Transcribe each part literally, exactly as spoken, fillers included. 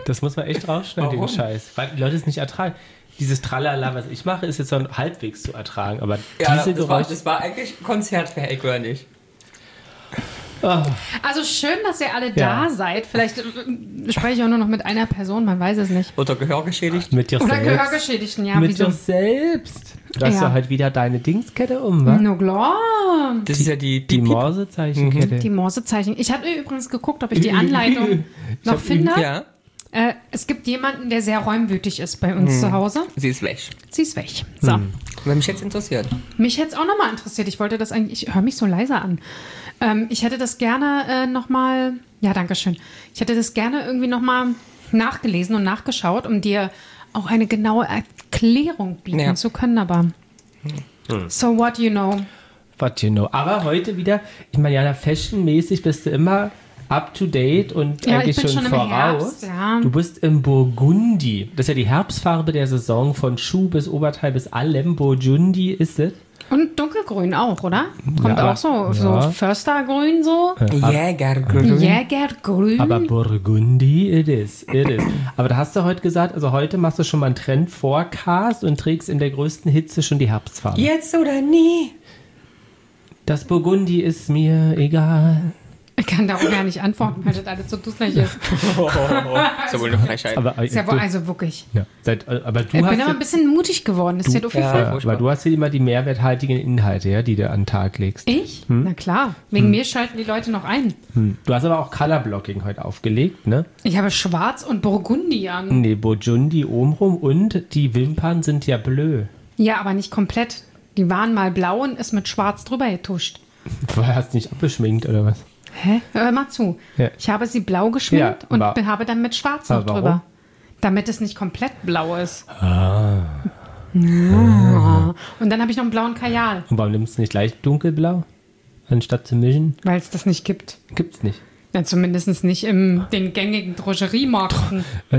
Das muss man echt rausschneiden, den Scheiß. Weil die Leute es nicht ertragen. Dieses Tralala, was ich mache, ist jetzt so halbwegs zu ertragen. Aber ja, diese das war, Geräusche... das war eigentlich konzertfähig, oder nicht? Oh. Also schön, dass ihr alle Ja. da seid. Vielleicht äh, spreche ich auch nur noch mit einer Person, man weiß es nicht. Oder gehörgeschädigt. Mit dir Oder selbst. Gehörgeschädigten, ja. Mit wieso? dir selbst. Du hast Ja. ja heute wieder deine Dingskette um, wa? No klar. Das ist ja die, Die Piep- Morsezeichenkette. Die Morsezeichen. Ich habe übrigens geguckt, ob ich die Anleitung noch hab finde. Ja, Äh, es gibt jemanden, der sehr räumwütig ist bei uns zu Hause. sie ist weg. Sie ist weg. So. Wenn mich jetzt interessiert. Mich hätte es auch nochmal interessiert. Ich wollte das eigentlich, ich höre mich so leise an. Ähm, ich hätte das gerne äh, nochmal, ja, danke schön. Ich hätte das gerne irgendwie nochmal nachgelesen und nachgeschaut, um dir auch eine genaue Erklärung bieten Ja. zu können, aber so what you know. What you know. Aber heute wieder, ich meine, Jana, fashionmäßig bist du immer up to date und Ja, eigentlich ich bin schon, schon im voraus. Herbst, ja. Du bist im Burgundi. Das ist ja die Herbstfarbe der Saison, von Schuh bis Oberteil bis allem. Burgundi ist es. Und dunkelgrün auch, oder? Kommt aber- auch so, so ja. Förstergrün so. Jägergrün. Jägergrün. Aber Burgundi, it is, it is. Aber da hast du heute gesagt, also heute machst du schon mal einen Trend-Forecast und trägst in der größten Hitze schon die Herbstfarbe. Jetzt oder nie. Das Burgundi ist mir egal. Ich kann da auch gar nicht antworten, weil das alles so dusselig ist. So wohl eine Frechheit. Aber, Ist ja wohl, du, also wirklich. ja, seit, aber du Ich hast bin ja, aber ein bisschen mutig geworden. Das ist ja doof ja. gefällt. aber du hast hier immer die mehrwerthaltigen Inhalte, ja, die du an den Tag legst. Ich? Hm? Na klar. Wegen mir schalten die Leute noch ein. Hm. Du hast aber auch Colorblocking heute aufgelegt, ne? Ich habe Schwarz und Burgundi an. Nee, Burgundi obenrum und die Wimpern sind ja blö. Ja, aber nicht komplett. Die waren mal blau und ist mit Schwarz drüber getuscht. Du hast nicht abgeschminkt oder was? Hä? Hör mal zu. Ja. Ich habe sie blau geschminkt Ja, und aber- habe dann mit Schwarz noch aber warum? drüber. Damit es nicht komplett blau ist. Ah. Ja. Und dann habe ich noch einen blauen Kajal, Und warum nimmst du nicht leicht dunkelblau, anstatt zu mischen? weil es das nicht gibt. Gibt's nicht. Ja, zumindest nicht in den gängigen Drogeriemarkten. Äh,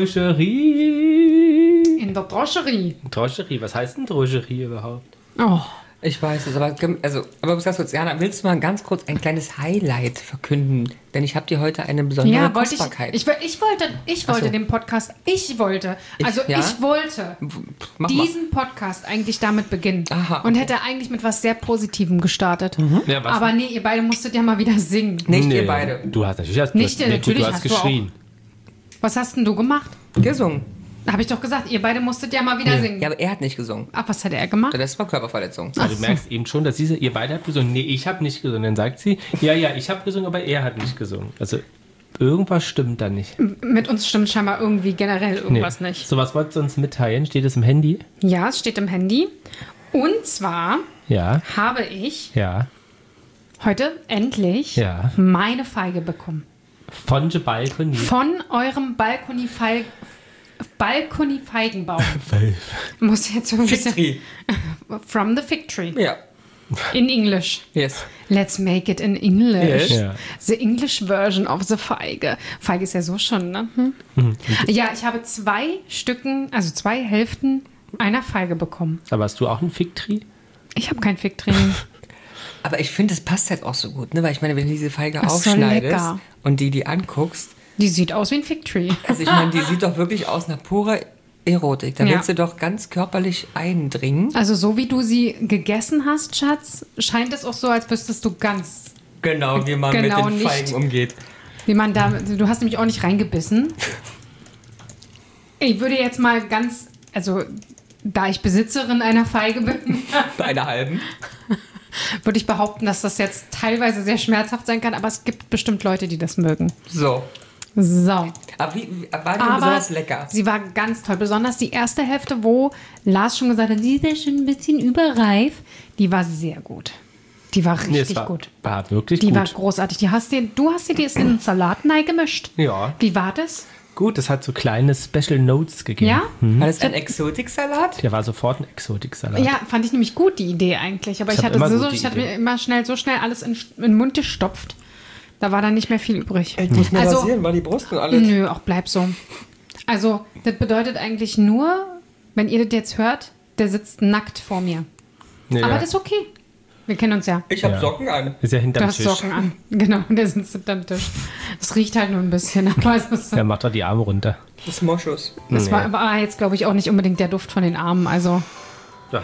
Drogerie. In der Drogerie. Drogerie, was heißt denn Drogerie überhaupt? Oh. Ich weiß es, aber, also, aber ganz kurz, Jana, willst du mal ganz kurz ein kleines Highlight verkünden? Denn ich habe dir heute eine besondere Ja, wollte Kostbarkeit. ich, ich. Ich wollte, ich wollte so. den Podcast, ich wollte, Ich- also ja? ich wollte Mach mal. diesen Podcast eigentlich damit beginnen. Aha, Und okay. hätte eigentlich mit was sehr Positivem gestartet. Ja, was? Aber nee, ihr beide musstet ja mal wieder singen. Nicht ihr beide. Du hast natürlich, hast, Nicht du, ihr, nee, natürlich du hast hast du geschrien. Was hast denn du gemacht? Gesungen. Habe ich doch gesagt, ihr beide musstet ja mal wieder singen. Ja, aber er hat nicht gesungen. Ach, was hat er gemacht? Das war Körperverletzung. Also du merkst eben schon, dass sie, ihr beide habt gesungen. Nee, ich habe nicht gesungen. Dann sagt sie, ja, ja, ich habe gesungen, aber er hat nicht gesungen. Also irgendwas stimmt da nicht. Mit uns stimmt scheinbar irgendwie generell irgendwas nicht. So, was wolltest du uns mitteilen? Steht es im Handy? Ja, es steht im Handy. Und zwar Ja, habe ich ja. heute endlich Ja. meine Feige bekommen. Von the Balcony. Von eurem Balkoni-Feig- Balkoni-Feigenbaum. Muss jetzt so ein bisschen... Fitri. From the fig tree. Ja. In English. Yes. Let's make it in English. Yes. Ja. The English version of the Feige. Feige ist ja so schon, ne? Hm? Ja, ich habe zwei Stücken, also zwei Hälften einer Feige bekommen. Aber hast du auch einen Fig-Tree? Ich habe kein Fig-Tree. Aber ich finde, es passt halt auch so gut, ne? Weil ich meine, wenn du diese Feige Ach so, aufschneidest lecker. und die die anguckst, Die sieht aus wie ein Fig-Tree. also ich meine, die sieht doch wirklich aus nach purer Erotik. Da Ja. willst du doch ganz körperlich eindringen. Also so wie du sie gegessen hast, Schatz, scheint es auch so, als wüsstest du ganz, Genau, wie man Genau mit den nicht. Feigen umgeht. wie man da... Du hast nämlich auch nicht reingebissen. Ich würde jetzt mal ganz... Also, da ich Besitzerin einer Feige bin, Bei einer halben. würde ich behaupten, dass das jetzt teilweise sehr schmerzhaft sein kann, aber es gibt bestimmt Leute, die das mögen. So. So. Aber wie, wie- war die Aber besonders lecker? sie war ganz toll. Besonders die erste Hälfte, wo Lars schon gesagt hat, die ist ja schon ein bisschen überreif. Die war sehr gut. Die war richtig Nee, es war, gut. war wirklich Die gut. war großartig. Die hast dir, du hast dir die jetzt in den Salat gemischt. Ja. Wie war das? Gut, es hat so kleine Special Notes gegeben. Ja? War das ein Exotiksalat? Der war sofort ein Exotiksalat. Ja, fand ich nämlich gut, die Idee eigentlich. Aber Ich ich, hab hatte, immer so, gute ich hatte Ideen. mir immer schnell, so schnell alles in, in den Mund gestopft. Da war dann nicht mehr viel übrig. Muss man Also- rasieren, war die Brust und alles. Nö, auch bleib so. Also, das bedeutet eigentlich nur, wenn ihr das jetzt hört, der sitzt nackt vor mir. Nee, Aber ja. das ist okay. Wir kennen uns ja. Ich habe Ja. Socken an. Ist ja Du hinterm hast Tisch. Socken an. Genau, der sitzt hinterm Tisch. Das riecht halt nur ein bisschen, aber es ist, Der macht doch die Arme runter. Das ist Moschus. das war, war jetzt, glaube ich, auch nicht unbedingt der Duft von den Armen. Also, Ja.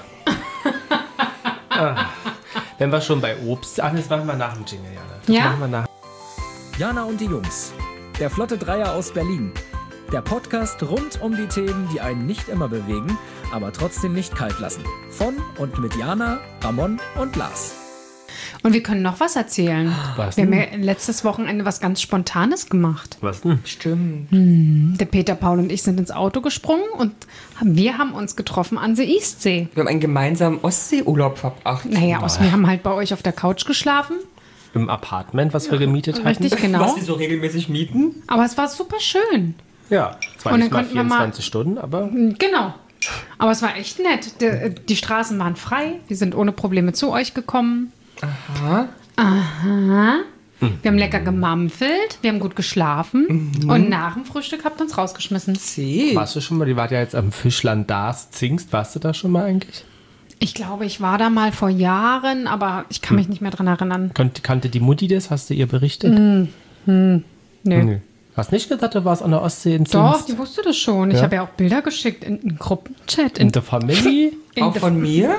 ah. Wenn wir schon bei Obst... Ach, das machen wir nach dem Jingle, Jana. Das Ja? machen wir nach. Jana und die Jungs. Der Flotte Dreier aus Berlin. Der Podcast rund um die Themen, die einen nicht immer bewegen, aber trotzdem nicht kalt lassen. Von und mit Jana, Ramon und Lars. und wir können noch was erzählen. Was Wir haben denn? ja letztes Wochenende was ganz Spontanes gemacht. Was denn? Stimmt. Der Peter, Paul und ich sind ins Auto gesprungen und haben, wir haben uns getroffen an der Eastsee. Wir haben einen gemeinsamen Ostseeurlaub verbracht. Naja, aus, wir haben halt bei euch auf der Couch geschlafen. Im Apartment, was wir gemietet hatten? Richtig, genau. Was wir so regelmäßig mieten. Aber es war super schön. Ja, zwar Und nicht dann mal konnten wir mal- vierundzwanzig Stunden, aber Genau. Aber es war echt nett. Die, die Straßen waren frei. Wir sind ohne Probleme zu euch gekommen. Aha. Aha. Wir haben lecker gemampfelt. Wir haben gut geschlafen. Und nach dem Frühstück habt ihr uns rausgeschmissen. See. warst du schon mal, die war ja jetzt am Fischland Dars, Zingst, warst du da schon mal eigentlich? Ich glaube, ich war da mal vor Jahren, aber ich kann mich nicht mehr dran erinnern. Kannte, kannte die Mutti das? Hast du ihr berichtet? Nö. Nee. Hast nicht gesagt, du warst an der Ostsee in Zingst? Doch, die wusste das schon. Ich Ja? habe ja auch Bilder geschickt in einen Gruppenchat. In, In der Familie? in Auch der- von mir?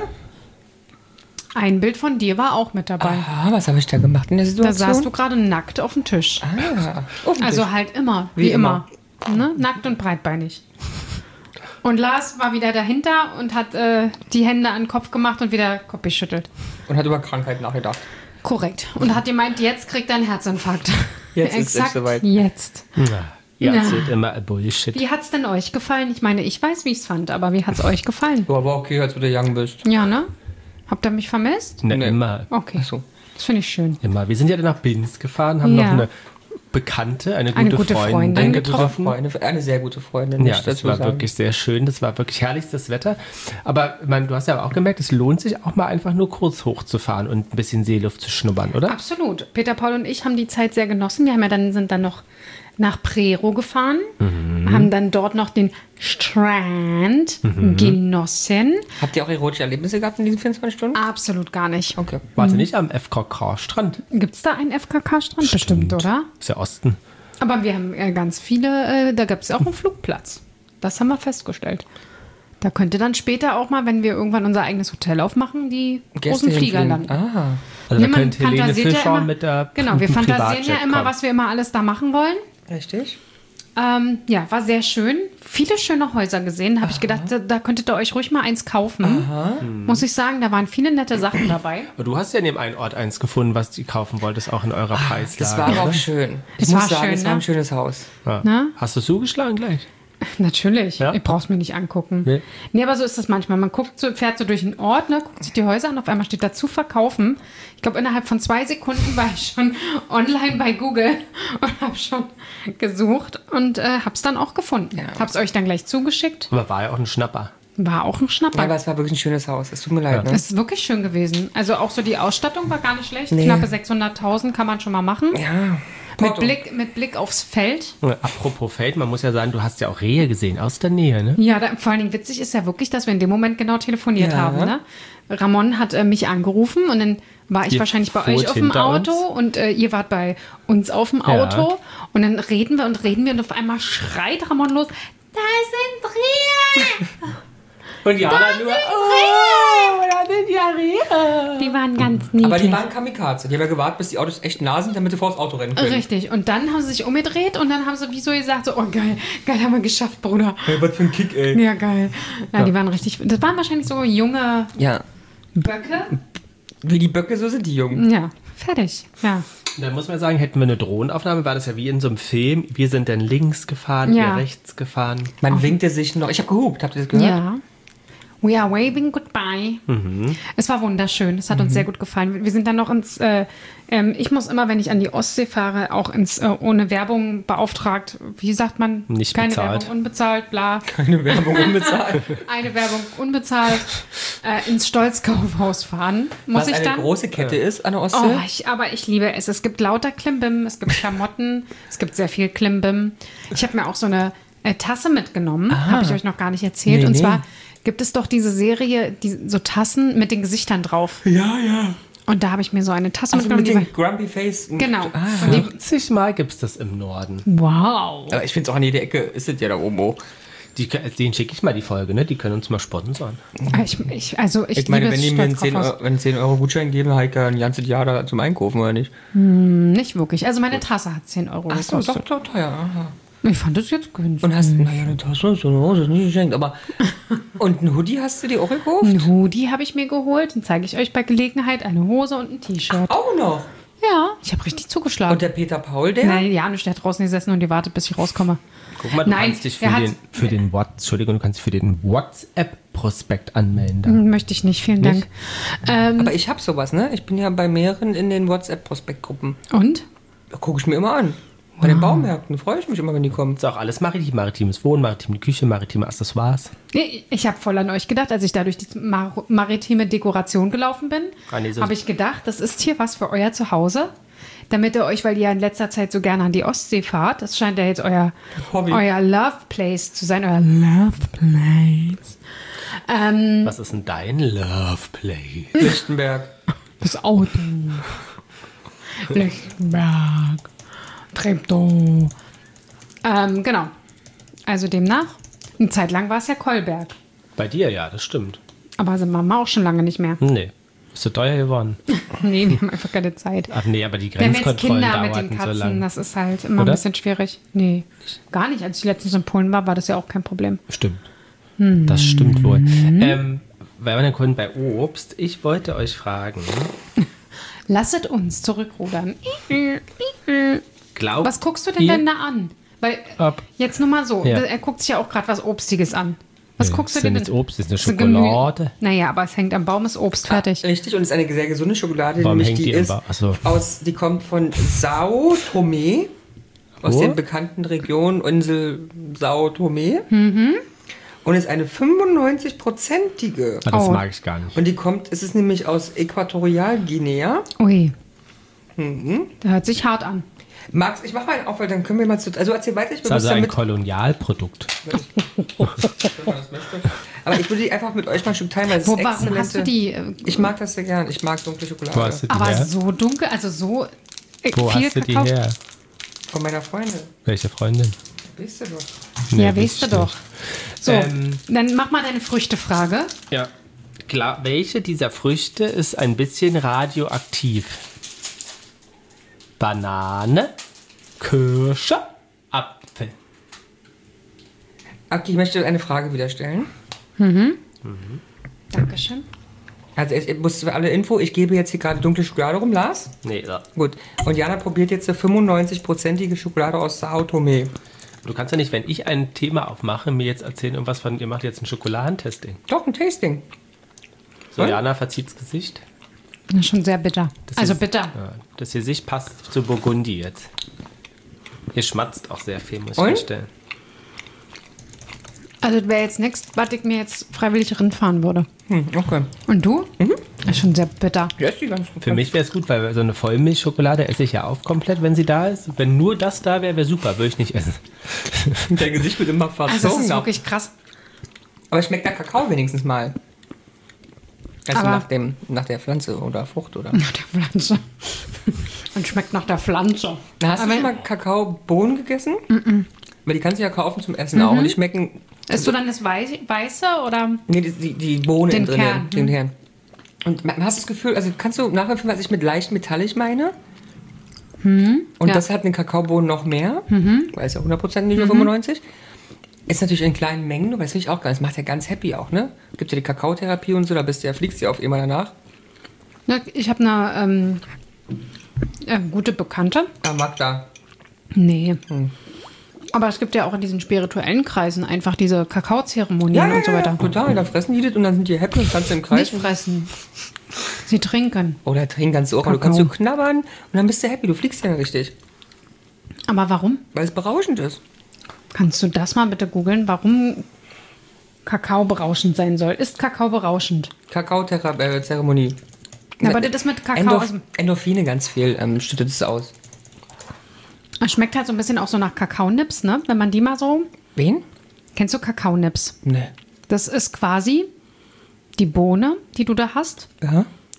Ein Bild von dir war auch mit dabei. Ah, was habe ich da gemacht in der Da Situation? saßt du gerade nackt auf dem Tisch. Ah, auf dem Also Tisch. halt immer, wie, Wie immer. Ne? Nackt und breitbeinig. Und Lars war wieder dahinter und hat äh, die Hände an den Kopf gemacht und wieder Kopf geschüttelt. Und hat über Krankheit nachgedacht. Korrekt. Und hat gemeint, jetzt kriegt er einen Herzinfarkt. Jetzt ist es Exakt soweit. jetzt. Ja, Na. erzählt immer Bullshit. Wie hat's denn euch gefallen? Ich meine, ich weiß, wie ich's fand, aber wie hat's euch gefallen? Ja, aber okay, als du der Young bist. Ja, ne? Habt ihr mich vermisst? Ne, Nee. immer. Okay. Ach so. Das finde ich schön. Immer. Wir sind ja dann nach Binz gefahren, haben Ja. noch eine Bekannte, eine gute, Eine gute Freundin, Freundin getroffen. Freunde, eine sehr gute Freundin. Ja, muss ich das dazu war sagen. wirklich sehr schön. Das war wirklich herrlichstes Wetter. Aber ich meine, du hast ja auch gemerkt, es lohnt sich auch mal einfach nur kurz hochzufahren und ein bisschen Seeluft zu schnuppern, oder? Absolut. Peter, Paul und ich haben die Zeit sehr genossen. Wir haben ja dann, sind dann noch nach Prero gefahren, Mhm. haben dann dort noch den Strand Mhm. genossen. Habt ihr auch erotische Erlebnisse gehabt in diesen vierundzwanzig Stunden? Absolut gar nicht. Okay. Warte nicht am F K K-Strand. Gibt es da einen F K K-Strand? Bestimmt, oder? Ist ja Osten. Aber wir haben äh, ganz viele, äh, da gibt es auch einen Flugplatz. Das haben wir festgestellt. Da könnte dann später auch mal, wenn wir irgendwann unser eigenes Hotel aufmachen, die großen Flieger hinfliegen. landen. Ah. Also Ja, da man könnte Helene fantasiert ja Fischer immer- mit der Genau, wir mit dem fantasieren ja Privatjet immer, kommen. was wir immer alles da machen wollen. Richtig? Ähm, ja, war sehr schön. Viele schöne Häuser gesehen. Habe ich gedacht, da, da könntet ihr euch ruhig mal eins kaufen. Muss ich sagen, da waren viele nette Sachen dabei. Aber du hast ja in dem einen Ort eins gefunden, was du kaufen wolltest, auch in eurer Preislage. Das war aber auch oder? schön. Es Ich muss war sagen, schön, es war ein ne? schönes Haus. Ja. Ne? Hast du zugeschlagen gleich? Natürlich. Ja? Ich brauch's mir nicht angucken. Nee. Nee. aber so ist das manchmal. Man guckt so, fährt so durch einen Ort, ne, guckt sich die Häuser an, auf einmal steht da zu verkaufen. Ich glaube, innerhalb von zwei Sekunden war ich schon online bei Google und habe schon gesucht und äh, hab's dann auch gefunden. Ja. Hab's euch dann gleich zugeschickt. Aber war ja auch ein Schnapper. War auch ein Schnapper. Ja, aber es war wirklich ein schönes Haus. Es tut mir leid. Ne? Es ist wirklich schön gewesen. Also auch so die Ausstattung war gar nicht schlecht. Nee. Knappe sechshunderttausend kann man schon mal machen. Ja. Mit Porto. Blick, mit Blick aufs Feld. Äh, Apropos Feld, man muss ja sagen, du hast ja auch Rehe gesehen aus der Nähe, ne? Ja, da, vor allen Dingen witzig ist ja wirklich, dass wir in dem Moment genau telefoniert Ja. haben. Ne? Ramon hat äh, mich angerufen und dann war ich Ihr wahrscheinlich bei fuhrt euch auf dem hinter Auto uns. und äh, ihr wart bei uns auf dem Ja. Auto. Und dann reden wir und reden wir und auf einmal schreit Ramon los, da sind Rehe! Und Jana nur, oh, da sind ja Rehe. Die waren ganz niedlich. Aber die waren Kamikaze. Die haben ja gewartet, bis die Autos echt nah sind, damit sie vor das Auto rennen können. Richtig. Und dann haben sie sich umgedreht und dann haben sie wie so gesagt, so, oh geil, geil, haben wir geschafft, Bruder. Hey, was für ein Kick, ey. Ja, geil. Ja, die waren richtig, das waren wahrscheinlich so junge Ja. Böcke. Wie die Böcke, so sind die Jungen. Ja, fertig. Ja. Da muss man sagen, hätten wir eine Drohnenaufnahme, war das ja wie in so einem Film. Wir sind dann links gefahren, Ja. ihr rechts gefahren. Man winkte sich noch. Ich habe gehupt, habt ihr das gehört? Ja. We are waving goodbye. Es war wunderschön. Es hat uns sehr gut gefallen. Wir sind dann noch ins, äh, ähm, ich muss immer, wenn ich an die Ostsee fahre, auch ins äh, ohne Werbung beauftragt, wie sagt man? Nicht Keine bezahlt. Werbung, unbezahlt, bla. Keine Werbung unbezahlt. Eine Werbung unbezahlt, äh, ins Stolzkaufhaus fahren. Muss Was ich eine dann? große Kette ist an der Ostsee. Oh, ich, aber ich liebe es. Es gibt lauter Klimbim, es gibt Klamotten, es gibt sehr viel Klimbim. Ich habe mir auch so eine äh, Tasse mitgenommen, habe ich euch noch gar nicht erzählt. Nee, Und nee. zwar gibt es doch diese Serie, die, so Tassen mit den Gesichtern drauf. Ja, ja. Und da habe ich mir so eine Tasse Also mitgenommen. mit dem Grumpy Face. Genau. Ah. fünfzig Mal gibt es das im Norden. Wow. Aber ich finde es auch an jeder Ecke ist es ja da oben. Oh. Die, denen schicke ich mal die Folge, ne? Die können uns mal sponsern. Ich, ich, also ich, Ich meine, liebe wenn es die mir einen stolz drauf aus. zehn Euro, einen zehn Euro Gutschein geben, habe ich ja ein ganzes Jahr da zum Einkaufen, oder nicht? Nicht wirklich. Also meine Tasse hat zehn Euro Ach so, gekostet. doch, doch, teuer. Aha. Ich fand das jetzt günstig. Und hast, naja, eine Tasse ist so eine Hose, ist nicht geschenkt, aber. Und ein Hoodie hast du dir auch gekauft? Ein Hoodie habe ich mir geholt. Den zeige ich euch bei Gelegenheit. Eine Hose und ein T-Shirt. Auch noch. Ja, ich habe richtig zugeschlagen. Und der Peter Paul, der? Nein, Janusz, der hat draußen gesessen und die wartet, bis ich rauskomme. Guck mal, du Nein, kannst dich für er hat- den, für den What, Entschuldigung, du kannst dich für den WhatsApp-Prospekt anmelden. Da. Möchte ich nicht, vielen Dank. Ähm, Aber ich hab sowas, ne? Ich bin ja bei mehreren in den WhatsApp-Prospektgruppen. und? Da gucke ich mir immer an. Bei den Baumärkten freue ich mich immer, wenn die kommen. Ist auch alles maritim, maritimes Wohnen, maritime Küche, maritime Accessoires. Nee, ich habe voll an euch gedacht, als ich da durch die mar maritime Dekoration gelaufen bin, Ah, nee, so- habe ich gedacht, das ist hier was für euer Zuhause. Damit ihr euch, weil ihr in letzter Zeit so gerne an die Ostsee fahrt, das scheint ja jetzt euer, Hobby. euer Love Place zu sein, euer Love Place. Ähm, Was ist denn dein Love Place? Lichtenberg. das Auto. Lichtenberg. Treptow. Ähm, genau. Also demnach, eine Zeit lang war es ja Kolberg. Bei dir, ja, das stimmt. Aber sind Mama auch schon lange nicht mehr. Nee, ist so teuer geworden. Nee, wir haben einfach keine Zeit. Ach nee, aber die Wir haben jetzt Grenzkontrollen Kinder mit den dauerten so Katzen, lange. das ist halt immer Oder? ein bisschen schwierig. Nee, gar nicht. Als ich letztens in Polen war, war das ja auch kein Problem. Stimmt. Das stimmt wohl. Ähm, weil wir dann können bei Obst, ich wollte euch fragen, Lasset uns zurückrudern. glaubt Was guckst du denn ihr, denn da an? Weil, Ob- jetzt nur mal so, Ja. er guckt sich ja auch gerade was Obstiges an. Was Nee, guckst du ist denn dir jetzt denn? Obst? Ist eine So Gemü- Schokolade? Naja, aber es hängt am Baum, ist Obst fertig. Richtig, und es ist eine sehr gesunde Schokolade, Warum nämlich hängt die, die im ist Ba- Ach so. aus, die kommt von Sao Tome, aus Wo? den bekannten Regionen Insel Sao Tome. Mhm. Und ist eine fünfundneunzig-prozentige. Ah, das Oh. mag ich gar nicht. Und die kommt, es ist nämlich aus Äquatorialguinea. Ui. Mhm. Der hört sich hart an. Max, ich mach mal einen Aufwand, dann können wir mal zu. Also erzähl weiter, ich Das ist bin also ein damit. Kolonialprodukt. Aber ich würde die einfach mit euch mal ein Stück teilen, weil es Wo, ist warum exzellente. hast du die? äh, Ich mag das sehr gern. Ich mag dunkle Schokolade. Wo hast du die Aber her? so dunkel, also so äh, Wo viel hast du die Kakao. her? Von meiner Freundin. Welche Freundin? Weißt du doch. Ja, Nee, weißt du wüsste doch. So, Ähm, dann mach mal deine Früchtefrage. Ja. Klar, welche dieser Früchte ist ein bisschen radioaktiv? Banane, Kirsche, Apfel. Okay, ich möchte eine Frage wieder stellen. Dankeschön. Also ich, ich muss für alle Info, ich gebe jetzt hier gerade dunkle Schokolade rum, Lars. Nee, ja. Gut. Und Jana probiert jetzt eine fünfundneunzig-prozentige Schokolade aus Sao Tome. Du kannst ja nicht, wenn ich ein Thema aufmache, mir jetzt erzählen, irgendwas von, ihr macht jetzt ein Schokoladentesting. Doch, ein Tasting. So, Und? Jana verzieht's Gesicht. Das ist schon sehr bitter. Das also ist- bitter. Ja, das Gesicht passt zu Burgundi jetzt. Ihr schmatzt auch sehr viel, muss ich Und? feststellen. Also das wäre jetzt nichts, was ich mir jetzt freiwillig rinfahren würde. Hm, okay. Und du? Mhm. Das ist schon sehr bitter. Ja, ist die ganz gut. Für mich wäre es gut, weil so eine Vollmilchschokolade esse ich ja auch komplett, wenn sie da ist. Wenn nur das da wäre, wäre super, würde ich nicht essen. Dein Gesicht wird immer Also das verzogen. ist wirklich krass. Aber schmeckt der Kakao wenigstens mal. Also Aber- nach, dem, nach der Pflanze oder Frucht, oder? Nach der Pflanze. Und schmeckt nach der Pflanze. Na, hast Aber- du schon mal Kakaobohnen gegessen? Weil die kannst du ja kaufen zum Essen Mhm. auch. Und die schmecken. Isst du dann das Wei- Weiße oder? Nee, die, die, die Bohne Den drin. Kern, Den hm. Kern. Und man hast das Gefühl, also kannst du nachempfinden, was ich mit leicht metallisch meine? Und ja. das hat eine Kakaobohnen noch mehr, weil es ja hundert Prozent nicht nur fünfundneunzig. Ist natürlich in kleinen Mengen, aber das finde ich auch geil. Das macht ja ganz happy auch, ne? Gibt ja die Kakaotherapie und so, da bist du ja, fliegst du ja auf immer danach. Ja, ich habe eine ähm, äh, gute Bekannte. Ah, Magda. Nee. Hm. Aber es gibt ja auch in diesen spirituellen Kreisen einfach diese Kakaozeremonien und so weiter. total. Da fressen die das und dann sind die happy und kannst du im Kreis. Nicht fressen. Sie trinken. Oder trinken ganz so, aber du Kakao. kannst so knabbern und dann bist du happy. Du fliegst ja richtig, Aber warum? weil es berauschend ist. Kannst du das mal bitte googeln, warum Kakao berauschend sein soll? Ist Kakao berauschend? Kakaozeremonie. Ja, aber das ist mit Kakao. Endorph Also, Endorphine ganz viel ähm, schüttet es aus. es schmeckt halt so ein bisschen auch so nach Kakaonips, ne? Wenn man die mal so. Wen? Kennst du Kakaonips? Ne. Das ist quasi die Bohne, die du da hast, Ja.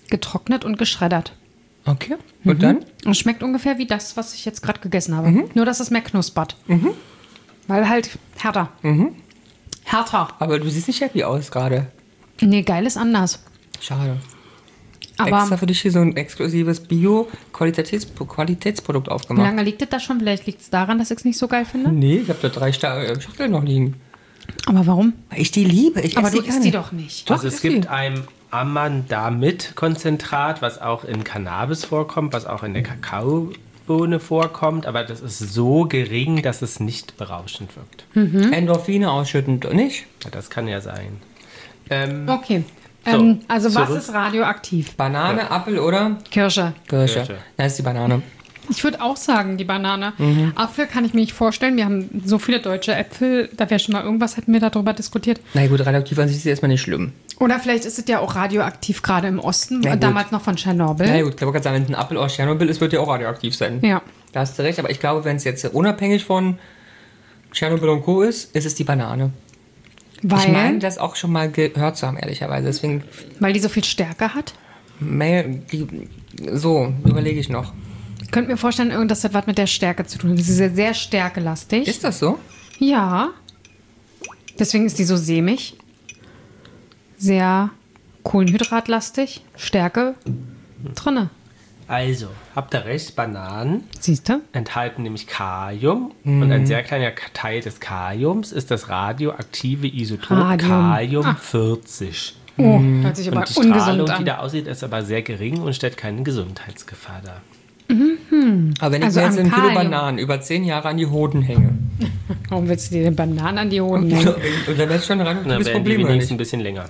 getrocknet und geschreddert. Okay. Und mhm. dann? Und schmeckt ungefähr wie das, was ich jetzt gerade gegessen habe. Mhm. Nur, dass es mehr knuspert. Mhm. Weil halt härter. Mhm. Härter. Aber du siehst nicht happy aus gerade. Nee, geil ist anders. Schade. Aber extra für dich hier so ein exklusives Bio-Qualitätsprodukt aufgemacht. Wie lange liegt das da schon? Vielleicht liegt es daran, dass ich es nicht so geil finde? Nee, ich habe da drei Sta- Schachteln noch liegen. Aber warum? Weil ich die liebe. Ich Aber esse du die isst gerne. die doch nicht. Also Doch, es ist gibt die. ein Amandamid-Konzentrat, was auch in Cannabis vorkommt, was auch in der Kakaobohne vorkommt, aber das ist so gering, dass es nicht berauschend wirkt. Mhm. Endorphine ausschüttend, nicht? Ja, das kann ja sein. Ähm, Okay. So, ähm, also was zurück. ist radioaktiv? Banane, Ja. Apfel oder Kirsche. Kirsche? Kirsche. Das ist die Banane. Ich würde auch sagen, die Banane. Mhm. Apfel kann ich mir nicht vorstellen. Wir haben so viele deutsche Äpfel. Da wäre schon mal irgendwas, hätten wir darüber diskutiert. Na gut, radioaktiv an sich ist erstmal nicht schlimm. Oder vielleicht ist es ja auch radioaktiv, gerade im Osten. Na gut. Damals noch von Tschernobyl. Na gut, ich glaube, wenn ein Apfel aus Tschernobyl ist, wird der auch radioaktiv sein. Ja. Da hast du recht, aber ich glaube, wenn es jetzt unabhängig von Tschernobyl und Co. ist, ist es die Banane. Weil, Ich meine, das auch schon mal gehört zu haben, ehrlicherweise. Deswegen, weil die so viel Stärke hat. Mail, die, so, überlege ich noch. Ich könnte mir vorstellen, irgendwas hat was mit der Stärke zu tun. Das ist ja sehr stärkelastig. Ist das so? Ja. Deswegen ist die so sämig. Sehr kohlenhydratlastig. Stärke drinne. Also, habt ihr recht, Bananen Siehst du? enthalten nämlich Kalium Mhm. und ein sehr kleiner Teil des Kaliums ist das radioaktive Isotop Radium. Kalium Ah. vierzig. Oh, hört sich aber Und die Strahlung, ungesund die an. da aussieht, ist aber sehr gering und stellt keine Gesundheitsgefahr dar. Aber wenn ich Also mir jetzt am ein Kilo Kalium. Bananen über zehn Jahre an die Hoden hänge, Warum willst du dir den Bananen an die Hoden und hängen? dann wäre es schon ein Dann radioaktives werden die Problem, oder wenigstens nicht? ein bisschen länger.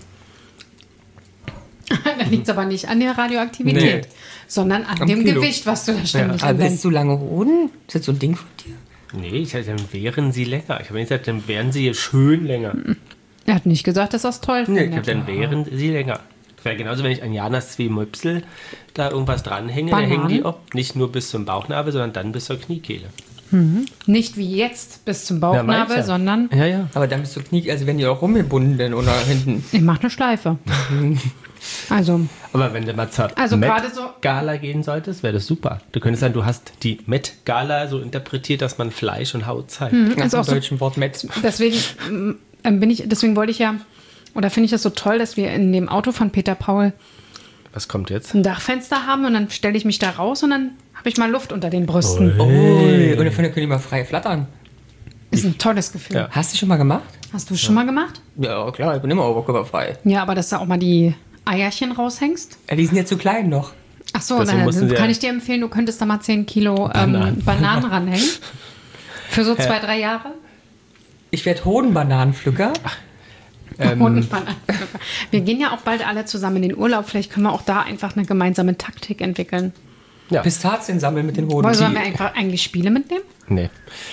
Da liegt es aber nicht an der Radioaktivität, Nee. sondern an Am dem Kilo. Gewicht, was du da ständig Aber willst anwendest. du lange Hoden? Ist das so ein Ding von dir? Nee, ich hätte, dann wären sie länger. Ich habe nicht gesagt, dann wären sie schön länger. Er hat nicht gesagt, dass er es toll Nee, ich findet. habe dann wären sie länger. Das wäre genauso, wenn ich an Janas zwei Möpsel da irgendwas dranhänge, dann Bananen? hängen die auch nicht nur bis zum Bauchnabel, sondern dann bis zur Kniekehle. Nicht wie jetzt bis zum Ja, meinst Bauchnabel, ja. sondern Ja, ja. Aber dann bist du Knie, also wenn die auch rumgebunden denn oder hinten. ich mache eine Schleife. Also, Aber wenn du mal zur Also gerade so- Met-Gala gehen solltest, wäre das super. Du könntest sagen, du hast die Met-Gala so interpretiert, dass man Fleisch und Haut zeigt. Hm. Nach Ist dem auch so- deutschen Wort Metz. deswegen ähm, bin ich, deswegen wollte ich ja, oder finde ich das so toll, dass wir in dem Auto von Peter Paul Was kommt jetzt? ein Dachfenster haben und dann stelle ich mich da raus und dann habe ich mal Luft unter den Brüsten. Ui, und davon können die mal frei flattern. Ist ein tolles Gefühl. Ja. Hast du schon mal gemacht? Hast du es schon mal gemacht? Ja, klar, ich bin immer oberkörperfrei. Ja, aber dass du auch mal die Eierchen raushängst? Ja, die sind ja zu klein noch. Ach so, Deswegen dann, mussten dann sie kann ja- ich dir empfehlen, du könntest da mal zehn Kilo ähm, Bananen. Bananen ranhängen. Für so zwei, drei Jahre. Ich werde Hodenbananenpflücker. Ähm, Und Bananen. Wir gehen ja auch bald alle zusammen in den Urlaub. Vielleicht können wir auch da einfach eine gemeinsame Taktik entwickeln. ja. Pistazien sammeln mit den Hoden. Wollen sollen Die- wir einfach eigentlich Spiele mitnehmen? Nee.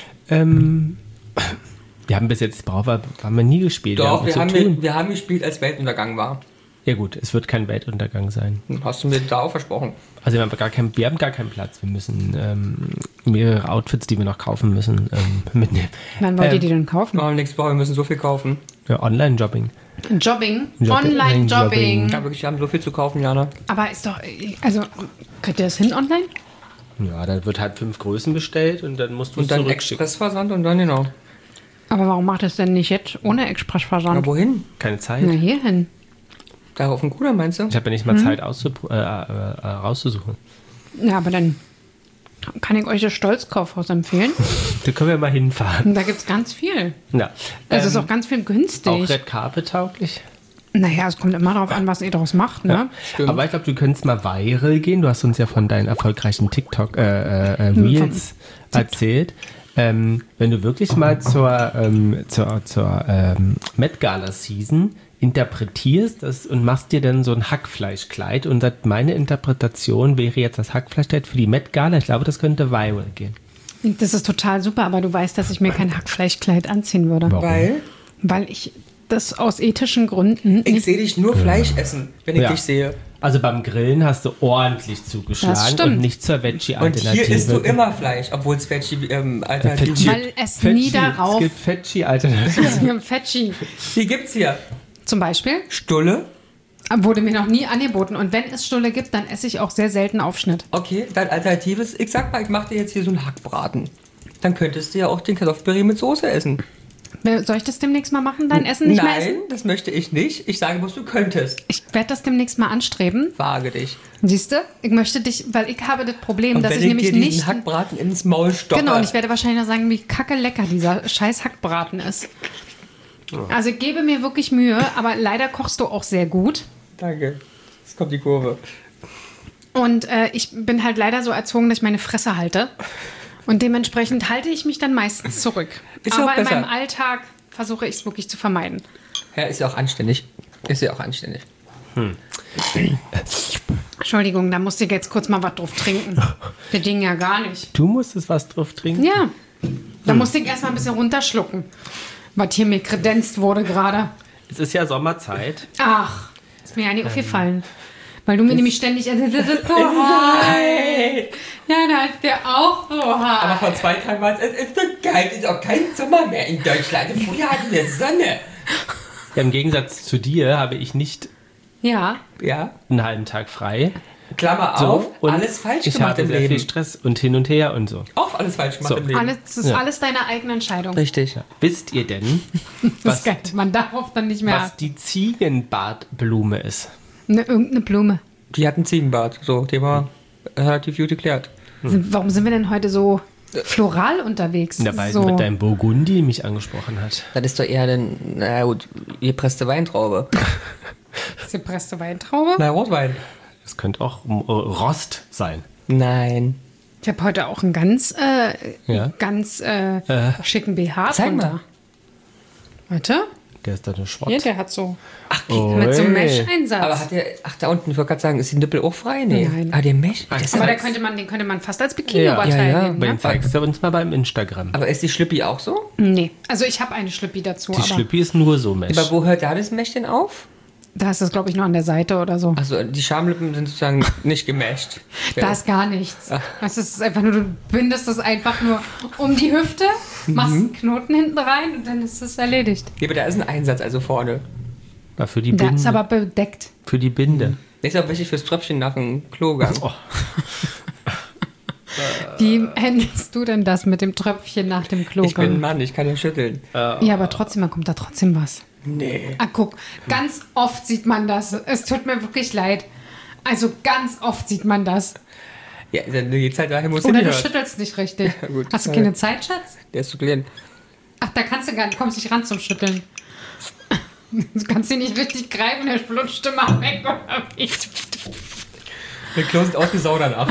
Ähm, wir haben bis jetzt, Brauer haben wir nie gespielt. Doch, wir wir haben haben, zu tun. wir, wir haben gespielt, als Weltuntergang war. Ja gut, es wird kein Weltuntergang sein. Hast du mir da auch versprochen. Also wir haben gar keinen, wir haben gar keinen Platz. Wir müssen ähm, mehrere Outfits, die wir noch kaufen müssen, ähm, mitnehmen. Wann wollt ihr Ähm, die denn kaufen? Wir haben nichts vor, wir müssen so viel kaufen. Ja, Online-Jobbing. Jobbing. Jobbing. Online-Jobbing. Ja, wirklich, wir haben so viel zu kaufen, Jana. Aber ist doch, also, könnt ihr das hin online? Ja, dann wird halt fünf Größen bestellt und dann musst du es Und dann zurückschicken. Expressversand und dann genau. Aber warum macht es denn nicht jetzt ohne Expressversand? Na, wohin? Keine Zeit. Na, hierhin. Da auf dem Kuder, meinst du? Ich habe ja nicht mal Zeit auszupro- äh, äh, äh, rauszusuchen. Ja, aber dann kann ich euch das Stolzkaufhaus empfehlen. Da können wir mal hinfahren. Und da gibt es ganz viel. Ja. Es Ähm, ist auch ganz viel günstig. auch Red Carpet tauglich. Naja, es kommt immer darauf an, was ihr daraus macht, ne? Stimmt. Aber ich glaube, du könntest mal viral gehen. Du hast uns ja von deinen erfolgreichen TikTok äh, äh, Hm, Reels erzählt. Ähm, wenn du wirklich mal zur, ähm, zur, zur ähm, Met Gala Season interpretierst das und machst dir dann so ein Hackfleischkleid und sagt, meine Interpretation wäre jetzt das Hackfleischkleid für die Met Gala. Ich glaube, das könnte viral gehen. Das ist total super, aber du weißt, dass ich mir kein Hackfleischkleid anziehen würde. Warum? Weil Weil ich das aus ethischen Gründen ich nicht. sehe dich nur Fleisch essen, wenn ich Ja. dich sehe. Also beim Grillen hast du ordentlich Das zugeschlagen stimmt. und nicht zur Und Veggie-Alternative. hier isst du immer Fleisch, obwohl es Veggie ähm, Alternativ Veggie- Weil es nie darauf- Es gibt Veggie-Alternativen. Veggie. Die gibt's hier. Zum Beispiel. Stulle, Wurde mir noch nie angeboten. Und wenn es Stulle gibt, dann esse ich auch sehr selten Aufschnitt. Okay, dein Alternatives, ich sag mal, ich mache dir jetzt hier so einen Hackbraten. Dann könntest du ja auch den Kartoffelpüree mit Soße essen. Soll ich das demnächst mal machen, dein Essen nicht Nein, mehr essen? Nein, das möchte ich nicht. Ich sage bloß, du könntest. Ich werde das demnächst mal anstreben. Wage dich. Siehst du? Ich möchte dich, weil ich habe das Problem, und dass wenn ich ich nämlich dir diesen nicht... Hackbraten ins Maul stoppe. Genau, und ich werde wahrscheinlich noch sagen, wie kacke lecker dieser scheiß Hackbraten ist. Also ich gebe mir wirklich Mühe, aber leider kochst du auch sehr gut. Danke. Jetzt kommt die Kurve. Und äh, ich bin halt leider so erzogen, dass ich meine Fresse halte. Und dementsprechend halte ich mich dann meistens zurück. Ist ja aber auch in besser. meinem Alltag versuche ich es wirklich zu vermeiden. Ja, ist ja auch anständig. Ist ja auch anständig. Hm. Entschuldigung, da musste ich jetzt kurz mal was drauf trinken. Der Ding ja gar nicht. Du musstest was drauf trinken? Ja, da musste ich erstmal ein bisschen runterschlucken, was hier mir kredenzt wurde gerade. Es ist ja Sommerzeit. Ach, ist mir ja nicht aufgefallen. Weil du mir nämlich ständig erzählst, das ist so hart. Ja, da ist der auch so hart. Aber vor zwei Tagen war es, es ist so geil, es ist auch kein Sommer mehr in Deutschland. Früher hatten wir Sonne. Ja, im Gegensatz zu dir habe ich nicht Ja. Ja. einen halben Tag frei. Klammer So, auf, und alles falsch ich gemacht habe im sehr Leben. viel Stress und hin und her und so. Auch alles falsch gemacht So. im Leben. Alles, das ist Ja. alles deine eigene Entscheidung. Richtig. Wisst ihr denn, Das was, ist geil. Man darauf dann nicht mehr. was die Ziegenbartblume ist? Ne, irgendeine Blume. Die hat einen Ziegenbart. So, Thema relativ gut geklärt. Sind, warum sind wir denn heute so floral unterwegs? Dabei so. mit deinem Burgundi mich angesprochen hat. Das ist doch eher eine, naja gut, gepresste Weintraube. Ist die gepresste Weintraube? Na, Rotwein. Das könnte auch äh, Rost sein. Nein. Ich habe heute auch einen ganz, äh, Ja. ganz äh, Äh. schicken B H Zeig drunter. mal. Warte. Der ist da eine Schrott. Hier, der hat so Ui. mit so einem Mesh-Einsatz. Aber hat der, ach da unten, ich wollte gerade sagen, ist die Nippel auch frei? Nee. Nein. Ah, der Mesh. Das ist Aber aber, da könnte man, den könnte man fast als Bikini-Oberteil Ja, ja, nehmen. Den Ne? zeigst du uns mal beim Instagram. aber ist die Schlippi auch so? Nee, also ich habe eine Schlippi dazu, Die aber Schlippi ist nur so Mesh. Aber wo hört da das Mesh denn auf? da ist das, glaube ich, nur an der Seite oder so. Also die Schamlippen sind sozusagen nicht gemasht. Da ist gar nichts. Das ist einfach nur, du bindest das einfach nur um die Hüfte, machst einen Knoten hinten rein und dann ist das erledigt. Ja, aber da ist ein Einsatz, also vorne. Ja, für die Da Binde. ist aber bedeckt. für die Binde. Das ist auch wichtig fürs Tröpfchen nach dem Klogang. Oh. Wie handelst du denn das mit dem Tröpfchen nach dem Ich bin ein Klogang? Mann, ich kann ja schütteln. Ja, aber trotzdem, da kommt da trotzdem was. Nee. Ah, guck, ganz oft sieht man das. Es tut mir wirklich leid. Also ganz oft sieht man das. Ja, dann die Zeit daher muss ich Oder nicht du hören. schüttelst nicht richtig. Ja, gut. Hast du Ja. keine Zeit, Schatz? Der ist zu klein. Ach, da kannst du gar nicht, kommst nicht ran zum Schütteln. Du kannst ihn nicht richtig greifen, der splutscht immer weg oder wie? Der Klo sieht aus wie Sau danach.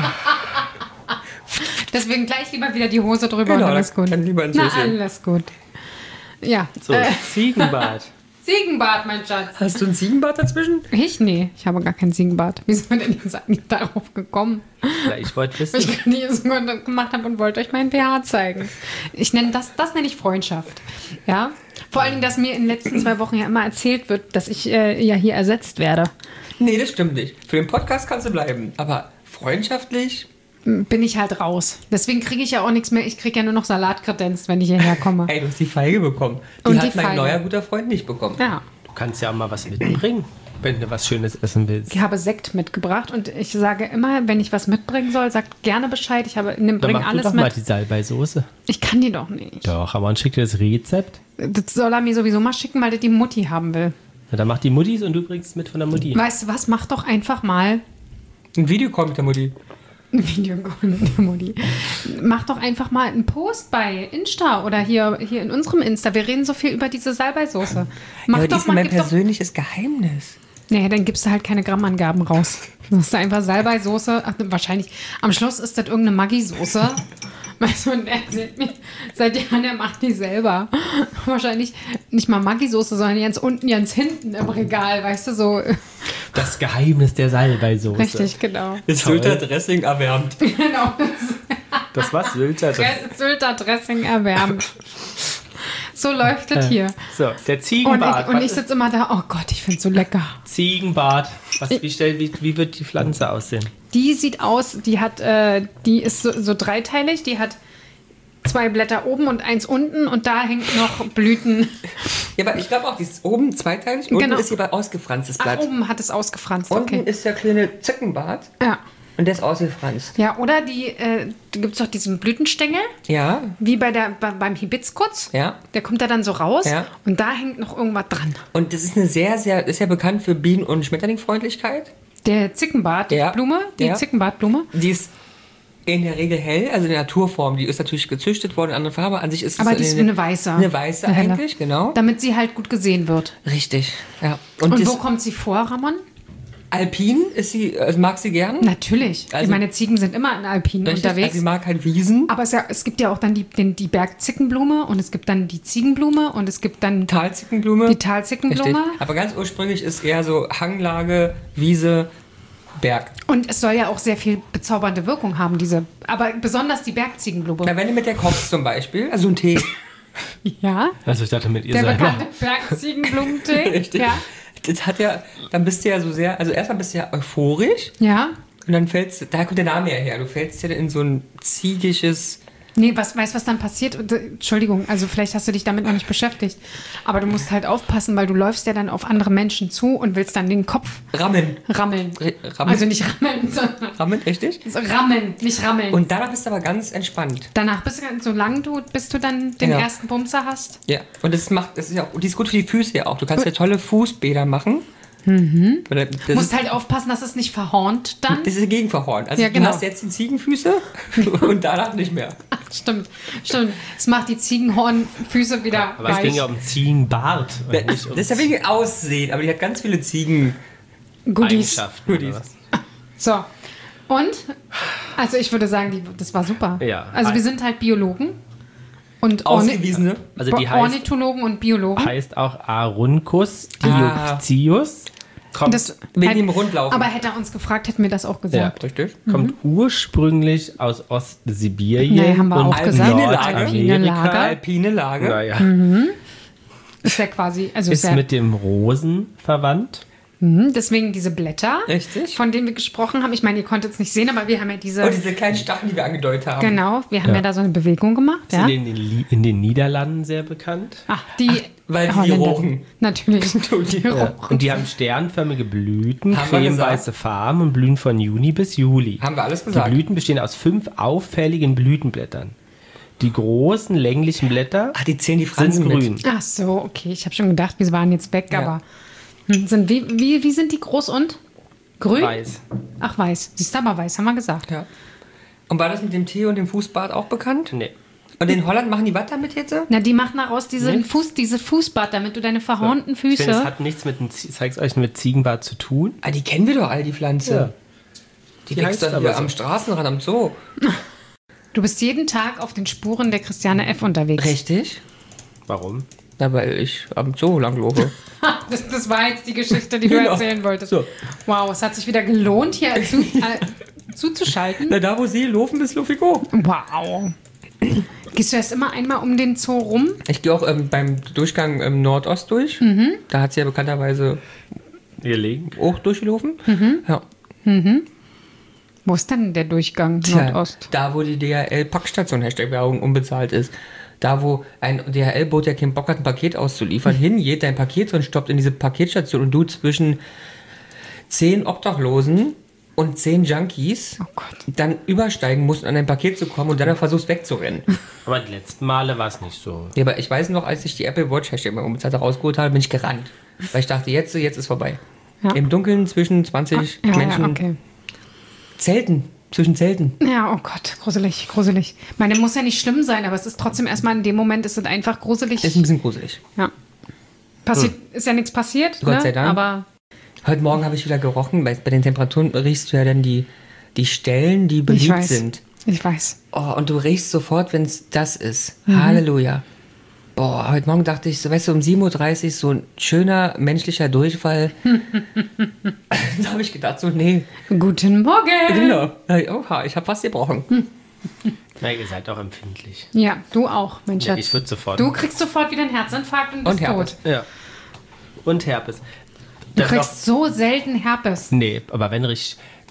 Deswegen gleich lieber wieder die Hose drüber Genau, und alles dann gut. kann lieber ins Na, Höschen. alles gut. Ja, So, äh, Ziegenbart. Ziegenbart, mein Schatz. Hast du ein Ziegenbart dazwischen? Ich? Nee, ich habe gar keinen Ziegenbart. Wie sind wir denn jetzt eigentlich darauf gekommen? Ja, ich wollte Weil wissen. ich gerade hier so gemacht habe und wollte euch meinen P H zeigen. Ich nenne das, das nenne ich Freundschaft. Ja? Vor allen Dingen, dass mir in den letzten zwei Wochen ja immer erzählt wird, dass ich äh, ja hier ersetzt werde. Nee, das stimmt nicht. Für den Podcast kannst du bleiben. Aber freundschaftlich? Bin ich halt raus. Deswegen kriege ich ja auch nichts mehr. Ich kriege ja nur noch Salatkredenz, wenn ich hierher komme. Ey, du hast die Feige bekommen. Die Und hat die mein Feige. neuer guter Freund nicht bekommen. Ja. Du kannst ja auch mal was mitbringen, wenn du was Schönes essen willst. Ich habe Sekt mitgebracht und ich sage immer, wenn ich was mitbringen soll, sagt gerne Bescheid. Ich habe, nimm, Dann bring mach du alles doch mal mit. die Salbeisoße. Ich kann die doch nicht. Doch, aber man schickt dir das Rezept. Das soll er mir sowieso mal schicken, weil das die Mutti haben will. Ja, dann macht die Muttis und du bringst es mit von der Mutti. Weißt du was? Mach doch einfach mal Ein Videocall mit der Mutti. ein Videocall mit der Mutti. Mach doch einfach mal einen Post bei Insta oder hier, hier in unserem Insta. Wir reden so viel über diese Salbeisoße. Mach ja, aber die doch ist mal, mein gib doch. persönliches Geheimnis. Nee, dann gibst du halt keine Grammangaben raus. Das ist einfach Salbeisoße. Ach, wahrscheinlich. Am Schluss ist das irgendeine Maggi-Soße. Weißt du, und er erzählt mir seit Jahren, er macht die selber. Wahrscheinlich nicht mal Maggi-Soße, sondern ganz unten, ganz hinten im Regal, weißt du, so. Das Geheimnis der Salbeisoße. Richtig, genau. Das Sylter Dressing erwärmt. Genau. Das was? Sylter? Das Sylter Dressing erwärmt. So läuft das hier. So, der Und Ziegenbart. ich, und ich Was sitze immer da, oh Gott, ich finde es so lecker. ist Ziegenbart. Was, wie, stell, wie, wie wird die Pflanze aussehen? Die sieht aus, die hat, äh, die ist so, so dreiteilig, die hat zwei Blätter oben und eins unten und da hängt noch Blüten. Ja, aber ich glaube auch, dieses oben zweiteilig, unten Genau. ist hier bei ausgefranstes Ach, Blatt. oben hat es ausgefranst, Unten okay. ist der kleine Zickenbart Ja. und der ist ausgefranst. Ja, oder die, äh, da gibt es doch diesen Blütenstängel, Ja, wie bei der, bei, beim Hibiskus. ja. Der kommt da dann so raus Ja. und da hängt noch irgendwas dran. Und das ist eine sehr, sehr, ist ja bekannt für Bienen- und Schmetterlingfreundlichkeit. Der Zickenbartblume, Ja. die Ja. Zickenbartblume. Die ist in der Regel hell, also in der Naturform. Die ist natürlich gezüchtet worden in andere Farbe. An sich ist es Aber so die ist eine, eine weiße. Eine weiße Eine helle. eigentlich, genau. Damit sie halt gut gesehen wird. Richtig, ja. Und, Und, wo das kommt sie vor, Ramon? Alpin ist sie, also mag sie gern. Natürlich. Also- ich meine, Ziegen sind immer in Alpinen Richtig, unterwegs. Also sie mag halt Wiesen. Aber es, ja, es gibt ja auch dann die, den, die Bergzickenblume und es gibt dann die Ziegenblume und es gibt dann Talzickenblume. die Talzickenblume. Richtig. Aber ganz ursprünglich ist eher so Hanglage, Wiese, Berg. Und es soll ja auch sehr viel bezaubernde Wirkung haben, diese. Aber besonders die Bergziegenblume. Na, wenn du mit der kochst zum Beispiel, also ein Tee. Ja, Also ich dachte mit ihr der selber. bekannte Bergziegenblumentee. Richtig. Ja. Das hat ja, dann bist du ja so sehr, also erstmal bist du ja euphorisch Ja. und dann fällst du, da kommt der Name ja her, du fällst ja in so ein ziegisches, Nee, was, weißt du, was dann passiert? Und, äh, Entschuldigung, also vielleicht hast du dich damit noch nicht beschäftigt. Aber du musst halt aufpassen, weil du läufst ja dann auf andere Menschen zu und willst dann den Kopf Rammen. rammeln. Re- rammeln? Also nicht rammeln, sondern Rammen, richtig? so rammeln, nicht rammeln. Und danach bist du aber ganz entspannt. Danach bist du, solange du, bis du dann den Ja. ersten Bumser hast. Ja. Und das macht, das ist ja auch, die ist gut für die Füße ja auch. Du kannst ja tolle Fußbäder machen. Mhm. Das, Du musst ist, halt aufpassen, dass es nicht verhornt dann. das ist der Gegenverhorn. Also Ja, du genau. hast jetzt die Ziegenfüße und danach nicht mehr. Ach, stimmt, stimmt. Es macht die Ziegenhornfüße wieder Aber es ging weich. ja um Ziegenbart und Das nicht um ist ja wegen Aussehen, aber die hat ganz viele Ziegen. Goodies. Eigenschaften. oder Goodies. was? So. Und? Also ich würde sagen, die, das war super. Ja. Also wir sind halt Biologen. Und Ausgewiesene. Also die heißt, Ornithologen und Biologen. heißt auch Aruncus Ah. dioptius. Kommt, Das, Wegen halt- dem Rundlaufen. Aber hätte er uns gefragt, hätten wir das auch ja, gesagt. Richtig. kommt ursprünglich aus Ostsibirien Nee, haben wir und auch gesagt. Alpine Lage. Alpine Lage. Nordamerika. Alpine Lage. Naja, Ist ja quasi, also ist ist ja, mit dem Rosen verwandt. Mhm, deswegen diese Blätter, Richtig. von denen wir gesprochen haben. Ich meine, ihr konntet es nicht sehen, aber wir haben ja diese, Und diese kleinen Stacheln, die wir angedeutet haben. genau, wir haben ja, Ja. da so eine Bewegung gemacht. Ist Ja? in, den, Li- in den Niederlanden sehr bekannt. Ach, die weil die Holländer. rochen. Natürlich. Die Ja. rochen. Und die haben sternförmige Blüten, Haben wir cremeweiße Farben und blühen von Juni bis Juli. Haben wir alles Die gesagt. Blüten bestehen aus fünf auffälligen Blütenblättern. Die großen, länglichen Blätter Ach, die zählen die sind Fransen mit. grün. Ach so, okay. Ich habe schon gedacht, wir waren jetzt weg, Ja. aber hm, sind, wie, wie, wie sind die groß und grün? Weiß. Ach, weiß. Siehst du, aber weiß, haben wir gesagt. Ja. Und war das mit dem Tee und dem Fußbad auch bekannt? Nee. Und in Holland machen die was damit jetzt? Na, die machen daraus diesen Nichts. Fuß, diese Fußbad, damit du deine verhornten Ich finde, es Füße. hat nichts mit, dem Zie- ich zeig's euch, mit Ziegenbart zu tun. Ah, die kennen wir doch all, die Pflanze. Ja. Die, Die wächst heißt doch aber hier so. am Straßenrand, am Zoo. Du bist jeden Tag auf den Spuren der Christiane F. unterwegs. Richtig. Warum? Na, weil ich am Zoo langlaufe. Das, das war jetzt die Geschichte, die du Genau. erzählen wolltest. So. Wow, es hat sich wieder gelohnt, hier zu, äh, zuzuschalten. Na, da wo sie laufen, bis Lufiko. Wow. Gehst du erst immer einmal um den Zoo rum? Ich gehe auch ähm, beim Durchgang ähm, Nordost durch. Da hat sie ja bekannterweise Ihr legen. auch durchgelaufen. Ja. Wo ist denn der Durchgang Tja, Nordost? Da, wo die D H L-Packstation, Hashtag Werbung, unbezahlt ist. Da, wo ein D H L-Boot ja keinen Bock hat, ein Paket auszuliefern, hingeht, dein Paket drin stoppt in diese Paketstation und du zwischen zehn Obdachlosen und zehn Junkies Oh Gott. dann übersteigen musst, um an dein Paket zu kommen und dann versuchst wegzurennen. Aber die letzten Male war es nicht so. Ja, aber ich weiß noch, als ich die Apple Watch, Hashtag unbezahlt, rausgeholt habe, bin ich gerannt. Weil ich dachte, jetzt, jetzt ist vorbei. Ja. Im Dunkeln zwischen zwanzig Ja, Menschen. ja, okay. Zelten. Zwischen Zelten. Ja, oh Gott, gruselig, gruselig. Ich meine, muss ja nicht schlimm sein, aber es ist trotzdem erstmal in dem Moment, ist es einfach gruselig. Ist ein bisschen gruselig. Ja. Passiert, ist ja nichts passiert, Gott ne? sei Dank. Aber Heute Morgen habe ich wieder gerochen. Bei, bei den Temperaturen riechst du ja dann die, die Stellen, die ich beliebt weiß. sind. Ich weiß. Oh, und du riechst sofort, wenn es das ist. Halleluja. Boah, heute Morgen dachte ich, so, weißt du, um sieben Uhr dreißig so ein schöner menschlicher Durchfall. Da habe ich gedacht, so, nee, Guten Morgen. genau. Oha, ich habe was gebrochen. Na, ihr seid auch empfindlich. Ja, du auch, mein Ja, Schatz. ich würde sofort. Du kriegst sofort wieder einen Herzinfarkt und bist Und Herpes. tot. Ja. Und Herpes. Du Das kriegst so selten Herpes. Noch, nee, aber wenn richtig.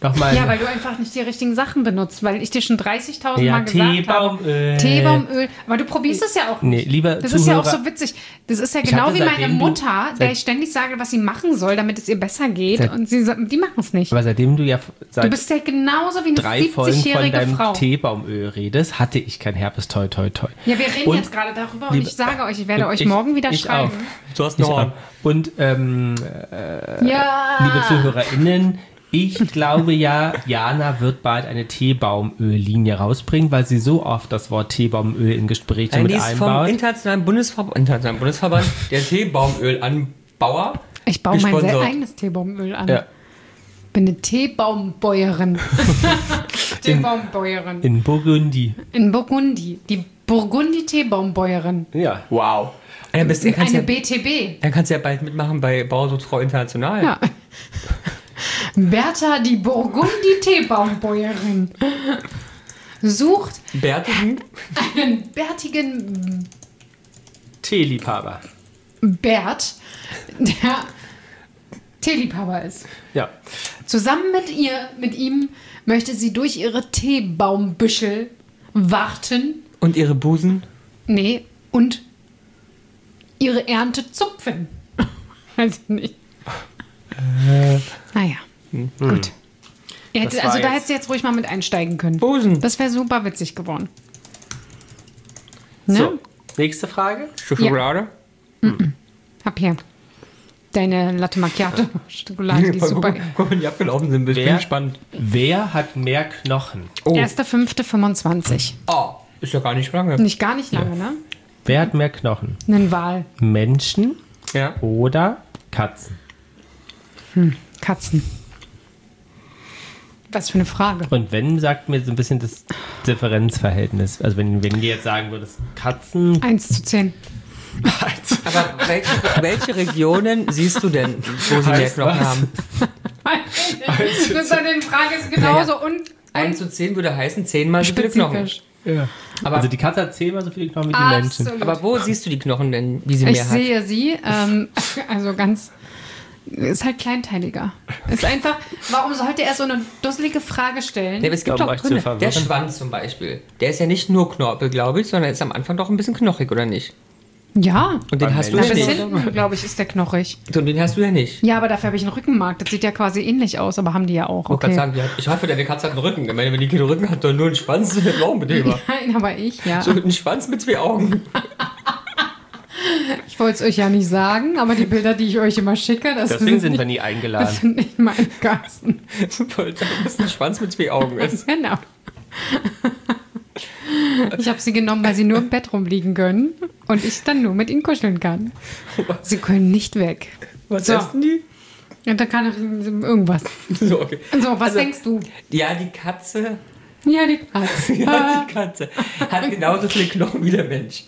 Nochmal. Ja, weil du einfach nicht die richtigen Sachen benutzt, weil ich dir schon dreißigtausend Ja, Mal gesagt Teebaumöl. habe. Teebaumöl. Aber du probierst es ja auch nicht. Nee, lieber Das ist ja auch Zuhörer- so witzig. Das ist ja Ich genau hatte wie meine seitdem du- Mutter, der seit- ich ständig sage, was sie machen soll, damit es ihr besser geht. Seit- Und sie, sa- die machen es nicht. Aber seitdem du ja Du seit bist ja genauso wie eine drei Folgen von siebzigjährige deinem Frau. Teebaumöl redest, hatte ich kein Herpes. Toi, toi, toi. Ja, wir reden Und- jetzt gerade darüber und Liebe- ich sage euch, ich werde und euch ich- morgen wieder ich schreiben. auch. Du hast Ich noch auch. Und ähm, Ja. liebe ZuhörerInnen, ich glaube ja, Jana wird bald eine Teebaumöl-Linie rausbringen, weil sie so oft das Wort Teebaumöl in Gespräche Nein, mit die ist vom einbaut. Internationalen Bundesverband, Internationalen Bundesverband der Teebaumölanbauer. Ich baue mein sehr gesponsert. eigenes Teebaumöl an. Ja. Bin eine Teebaumbäuerin. Teebaumbäuerin. In Burgundi. In Burgundi. Die Burgundi-Teebaumbäuerin. Ja. Wow. Dann, bist, dann, kannst Eine du ja, B T B. dann kannst du ja bald mitmachen bei Bauersuchtfrau International. Ja. Bertha, die Burgundi-Teebaumbäuerin, sucht Bärtigen. einen bärtigen Teeliebhaber. Bert, der Teeliebhaber ist. Ja. Zusammen mit ihr, mit ihm, möchte sie durch ihre Teebaumbüschel warten. Und ihre Busen. Nee, und ihre Ernte zupfen. Weiß ich nicht. Äh. Naja, gut. Ihr hättet, Das war also da jetzt- hättest du jetzt ruhig mal mit einsteigen können. Busen. Das wäre super witzig geworden. Ne? So, nächste Frage. Schokolade. Hab hier deine Latte Macchiato Schokolade, die ist super. Guck, guck, wenn die abgelaufen sind, bin ich Wer, gespannt. wer hat mehr Knochen? Oh. erster fünfter fünfundzwanzig. oh, ist ja gar nicht lange. Nicht gar nicht lange, ne? Wer hat mehr Knochen? Einen Wal. Menschen Ja. oder Katzen? Katzen. Was für eine Frage. Und wenn, sagt mir so ein bisschen das Differenzverhältnis. Also wenn, wenn du jetzt sagen würdest, Katzen. eins zu zehn. Aber welche, welche Regionen siehst du denn, wo sie mehr Heißt Knochen was? haben? Das an den Frage ist genauso un eins zu zehn würde heißen zehnmal so viele Knochen. spezifisch. Ja. Aber- Also die Katze hat zehnmal so viele Knochen wie die Menschen. Absolut. Aber wo siehst du die Knochen denn, wie sie Ich mehr hat? sehe sie, ähm, also ganz, ist halt kleinteiliger. Ist einfach, warum sollte er so eine dusselige Frage stellen? Ja, aber es gibt Um doch euch zu drin, verwirren. der Schwanz zum Beispiel. Der ist ja nicht nur Knorpel, glaube ich, sondern ist am Anfang doch ein bisschen knochig, oder nicht? Ja, Und den Beim hast du na, ja bis nicht. hinten, glaube ich, ist der knochig. Und den hast du ja nicht. Ja, aber dafür habe ich einen Rückenmark. Das sieht ja quasi ähnlich aus, aber haben die ja auch. Ich wollte Okay. gerade sagen, die hat, ich hoffe, deine Katze hat einen Rücken. Ich meine, wenn die keinen Rücken hat, dann nur einen Schwanz, warum mit dem? Nein, aber ich, ja. So einen Schwanz mit zwei Augen. Ich wollte es euch ja nicht sagen, aber die Bilder, die ich euch immer schicke, das, Deswegen sind nicht, wir nie das eingeladen. sind nicht meine Katzen. Ich wollte sagen, dass ein Schwanz mit zwei Augen ist. Genau. Ich habe sie genommen, weil sie nur im Bett rumliegen können und ich dann nur mit ihnen kuscheln kann. Sie können nicht weg. Was So. essen die? Und dann kann ich irgendwas. So, okay. So, was Also, denkst du? Ja, die Katze, Ja, die Katze. ja, die Katze hat genauso viele Knochen wie der Mensch.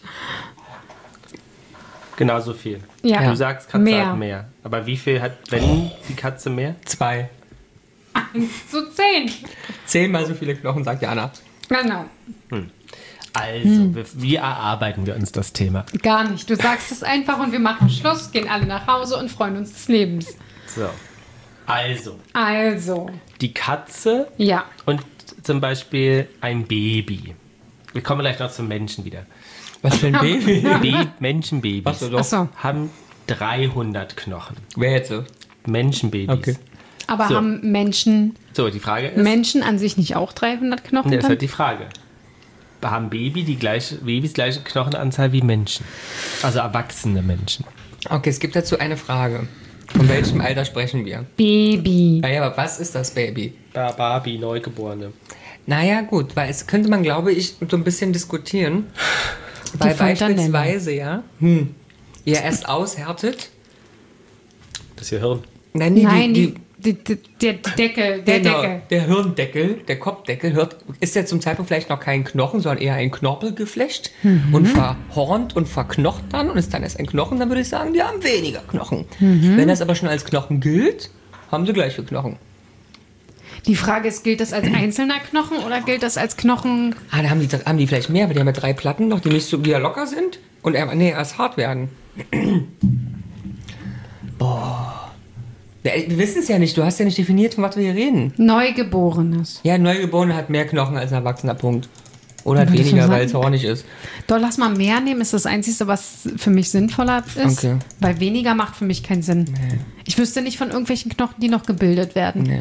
Genauso viel. Ja. Du sagst, Katze Mehr. hat mehr. Aber wie viel hat, wenn die Katze mehr? Zwei. eins zu zehn. Zehnmal so viele Knochen, sagt Jana. Genau. Also, Hm. wie, wie erarbeiten wir uns das Thema? Gar nicht. Du sagst es einfach und wir machen Schluss, gehen alle nach Hause und freuen uns des Lebens. So. Also, Also, die Katze ja. und zum Beispiel ein Baby. Wir kommen gleich noch zum Menschen wieder. Was für ein Baby? Ba Menschenbabys Was so doch? Achso. haben dreihundert Knochen. Wer jetzt so? Menschenbabys. Okay. Aber So. haben Menschen, So, die Frage ist, Menschen an sich nicht auch dreihundert Knochen? ne, ist dann? halt die Frage. Haben Baby die gleiche, Babys gleiche Knochenanzahl wie Menschen? Also erwachsene Menschen. Okay, es gibt dazu eine Frage. Von welchem Alter sprechen wir? Baby. Naja, aber was ist das Baby? Ba- Barbie, Neugeborene. Naja, gut, weil es könnte man, glaube ich, so ein bisschen diskutieren. Weil Fontanelle. beispielsweise, ja, hm, ihr erst aushärtet. Das hier Hirn. Nein, nee, Nein, die, die, die, die, der Deckel, der genau, Deckel. der Hirndeckel, der Kopfdeckel, hört, ist ja zum Zeitpunkt vielleicht noch kein Knochen, sondern eher ein Knorpelgeflecht Mhm. und verhornt und verknocht dann und ist dann erst ein Knochen, dann würde ich sagen, die haben weniger Knochen. Mhm. Wenn das aber schon als Knochen gilt, haben sie gleich viele Knochen. Die Frage ist, gilt das als einzelner Knochen oder gilt das als Knochen? Ah, da haben die, haben die vielleicht mehr, weil die haben ja drei Platten noch, die nicht so wieder locker sind und eher, nee, erst hart werden. Boah. Ja, wir wissen es ja nicht. Du hast ja nicht definiert, von was wir hier reden. Neugeborenes. Ja, ein Neugeborener hat mehr Knochen als ein Erwachsener, Punkt. Oder hat Würde ich weniger, schon weil es sagen. hornig ist. Doch, lass mal mehr nehmen, ist das Einzige, was für mich sinnvoller ist. Okay. Weil weniger macht für mich keinen Sinn. Nee. Ich wüsste nicht von irgendwelchen Knochen, die noch gebildet werden. Nee.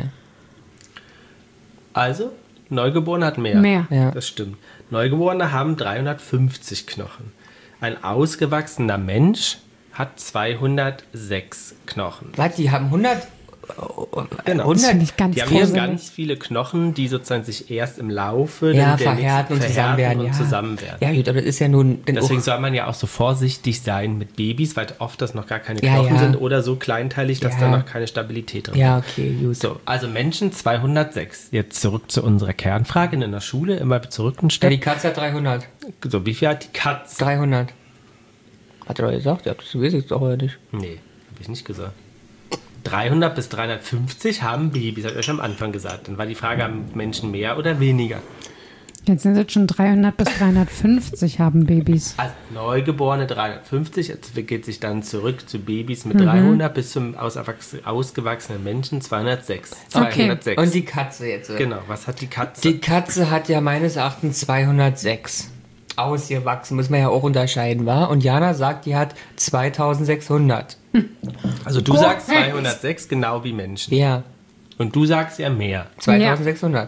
Also, Neugeborene hat mehr. Mehr. Ja. Das stimmt. Neugeborene haben dreihundertfünfzig Knochen. Ein ausgewachsener Mensch hat zweihundertsechs Knochen. Warte, die haben hundert... Genau. Das finde ich ganz Die haben hier gruselig. ganz viele Knochen, die sozusagen sich erst im Laufe Ja, der verhärten und nächsten- zusammen werden. und Ja. zusammen werden. Ja, gut, aber das ist ja nun... Den Deswegen auch, soll man ja auch so vorsichtig sein mit Babys, weil oft das noch gar keine Ja, Knochen ja. sind oder so kleinteilig, dass Ja. da noch keine Stabilität drin ja, ist. okay, gut. So, also Menschen zweihundertsechs. Jetzt zurück zu unserer Kernfrage in der Schule, immer zurück ein Ja, Stück. die Katze hat dreihundert. So, wie viel hat die Katze? dreihundert. Hat er doch gesagt? Ja, das weiß ich doch oder nicht. Nee, habe ich nicht gesagt. dreihundert bis dreihundertfünfzig haben Babys, habe ich euch am Anfang gesagt. Dann war die Frage, haben Menschen mehr oder weniger? Jetzt sind es schon dreihundert bis dreihundertfünfzig haben Babys. Also Neugeborene dreihundertfünfzig, jetzt geht sich dann zurück zu Babys Mhm. mit dreihundert bis zum auswachs- ausgewachsenen Menschen zweihundertsechs. Okay. zweihundertsechs. Und die Katze jetzt. Genau, was hat die Katze? Die Katze hat ja meines Erachtens zweihundertsechs. Ausgewachsen, muss man ja auch unterscheiden, war. Und Jana sagt, die hat zweitausendsechshundert. also du Korrekt. sagst zweihundertsechs, genau wie Menschen. Ja, Und du sagst ja mehr. zweitausendsechshundert.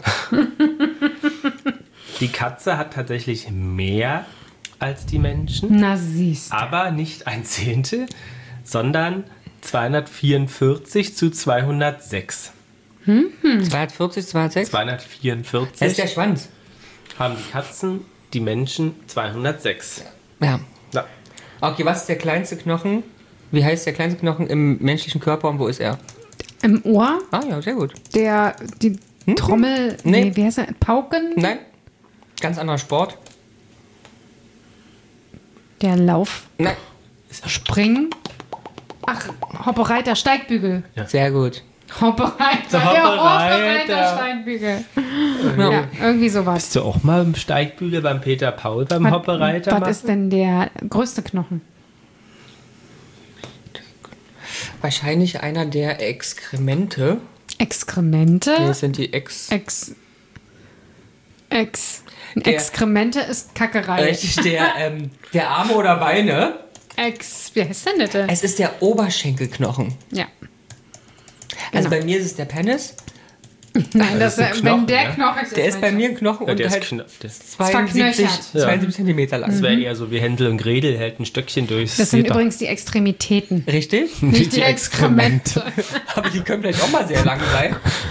Die Katze hat tatsächlich mehr als die Menschen, Na siehst. aber nicht ein Zehntel, sondern zweihundertvierundvierzig zu zweihundertsechs. zweihundertvierzig, zweihundertsechs? zweihundertvierundvierzig Das ist der Schwanz. haben die Katzen, die Menschen zweihundertsechs. Ja. Ja. Okay, was ist der kleinste Knochen? Wie heißt der kleinste Knochen im menschlichen Körper und wo ist er? Im Ohr, Ah ja, sehr gut. der, die Trommel, Nee. nee, wie heißt der? Pauken? Nein, ganz anderer Sport. Der Lauf, Nein, Springen. Ach, Hoppereiter, Steigbügel. sehr gut. Hoppereiter, Der der Hoppereiter. Hoppereiter, Steigbügel. Ja. Ja, irgendwie sowas. Bist du auch mal im Steigbügel beim Peter Paul beim Was- Hoppereiter? Was machen? ist denn der größte Knochen? Wahrscheinlich einer der Exkremente. Exkremente? Das sind die Ex... Ex. Ex. Der- Exkremente ist Kackerei. Richtig, der, ähm, der Arme oder Beine. Ex. Wie heißt denn das denn? Es ist der Oberschenkelknochen. Ja. Also Genau. bei mir ist es der Penis. Nein, das, ist ein wenn Knochen, der ne? Knochen ist. Der ist bei mir ein Knochen Ja, und der ist halt knapp. Das, zweiundsiebzig, verknöchert. zweiundsiebzig Zentimeter lang. das wäre eher so wie Händel und Gretel, hält ein Stöckchen durch. Das sind Sieht doch- übrigens die Extremitäten. Richtig? Nicht die Exkremente. Aber die können vielleicht auch mal sehr lang sein.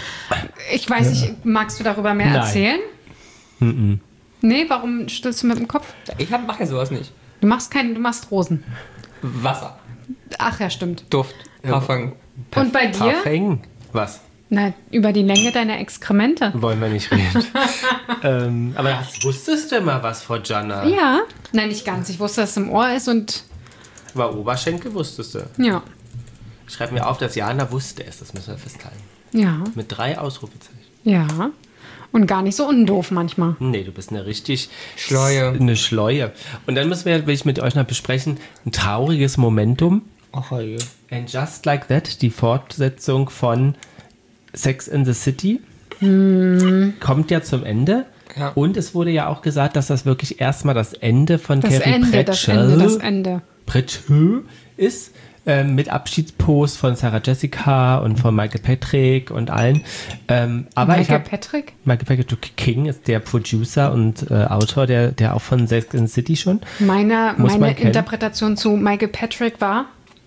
Ich weiß nicht, magst du darüber mehr Nein. erzählen? Mhm. Nee, warum stößt du mit dem Kopf? Ich hab- mache ja sowas nicht. Du machst keinen, du machst Rosen. Wasser, Ach ja, stimmt. Duft, Parfum. Und bei dir? Parfum. Was? Nein, über die Länge deiner Exkremente. Wollen wir nicht reden. ähm, aber das wusstest du immer was, Frau Gianna. Ja. Nein, nicht ganz. Ich wusste, dass es im Ohr ist und Aber Oberschenkel wusstest du. ja. Schreib mir auf, dass Jana wusste es. Das müssen wir festhalten. Ja. Mit drei Ausrufezeichen. Ja. Und gar nicht so undoof manchmal. Nee, du bist eine richtig Schleue. Eine Schleue. Und dann müssen wir, will ich mit euch noch besprechen, ein trauriges Momentum. Ach, je. And Just Like That, die Fortsetzung von Sex in the City, kommt ja zum Ende. Ja. Und es wurde ja auch gesagt, dass das wirklich erstmal das Ende von Das Carrie Ende, das Ende, das Ende. Pratchett ist. Ähm, mit Abschiedspost von Sarah Jessica und von Michael Patrick und allen. Ähm, aber ich Michael habe Patrick? Michael Patrick King ist der Producer und äh, Autor, der, der auch von Sex in the City schon. Meine, Muss man meine kennen. Interpretation zu Michael Patrick war.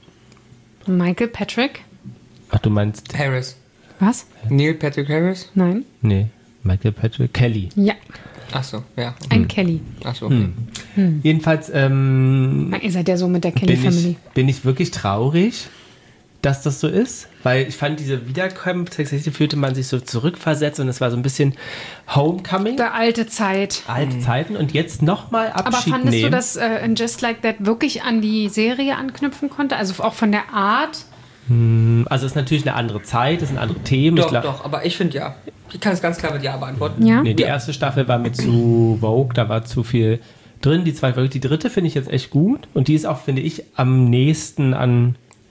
Michael Patrick? Ach, du meinst, Harris. Was? Neil Patrick Harris? Nein? nee, Michael Patrick Kelly. Ja, Ach so, ja. ein Kelly. Ach so, okay. Jedenfalls ähm, Ihr seid ja so mit der bin, Kelly-Family. ich, bin ich wirklich traurig, dass das so ist, weil ich fand, diese Wiederkunft tatsächlich fühlte man sich so zurückversetzt und es war so ein bisschen Homecoming, Der alte Zeit. alte Zeiten und jetzt nochmal Aber Abschied fandest nehmen. du, dass äh, in Just Like That wirklich an die Serie anknüpfen konnte? Also auch von der Art? Also es ist natürlich eine andere Zeit, es sind andere Themen. Doch, ich glaub, doch, aber ich finde ja. Ich kann es ganz klar mit Ja beantworten. Ja? Nee, die erste Staffel war mir zu Vogue, da war zu viel drin. Die zweite, die dritte finde ich jetzt echt gut und die ist auch, finde ich, am nächsten an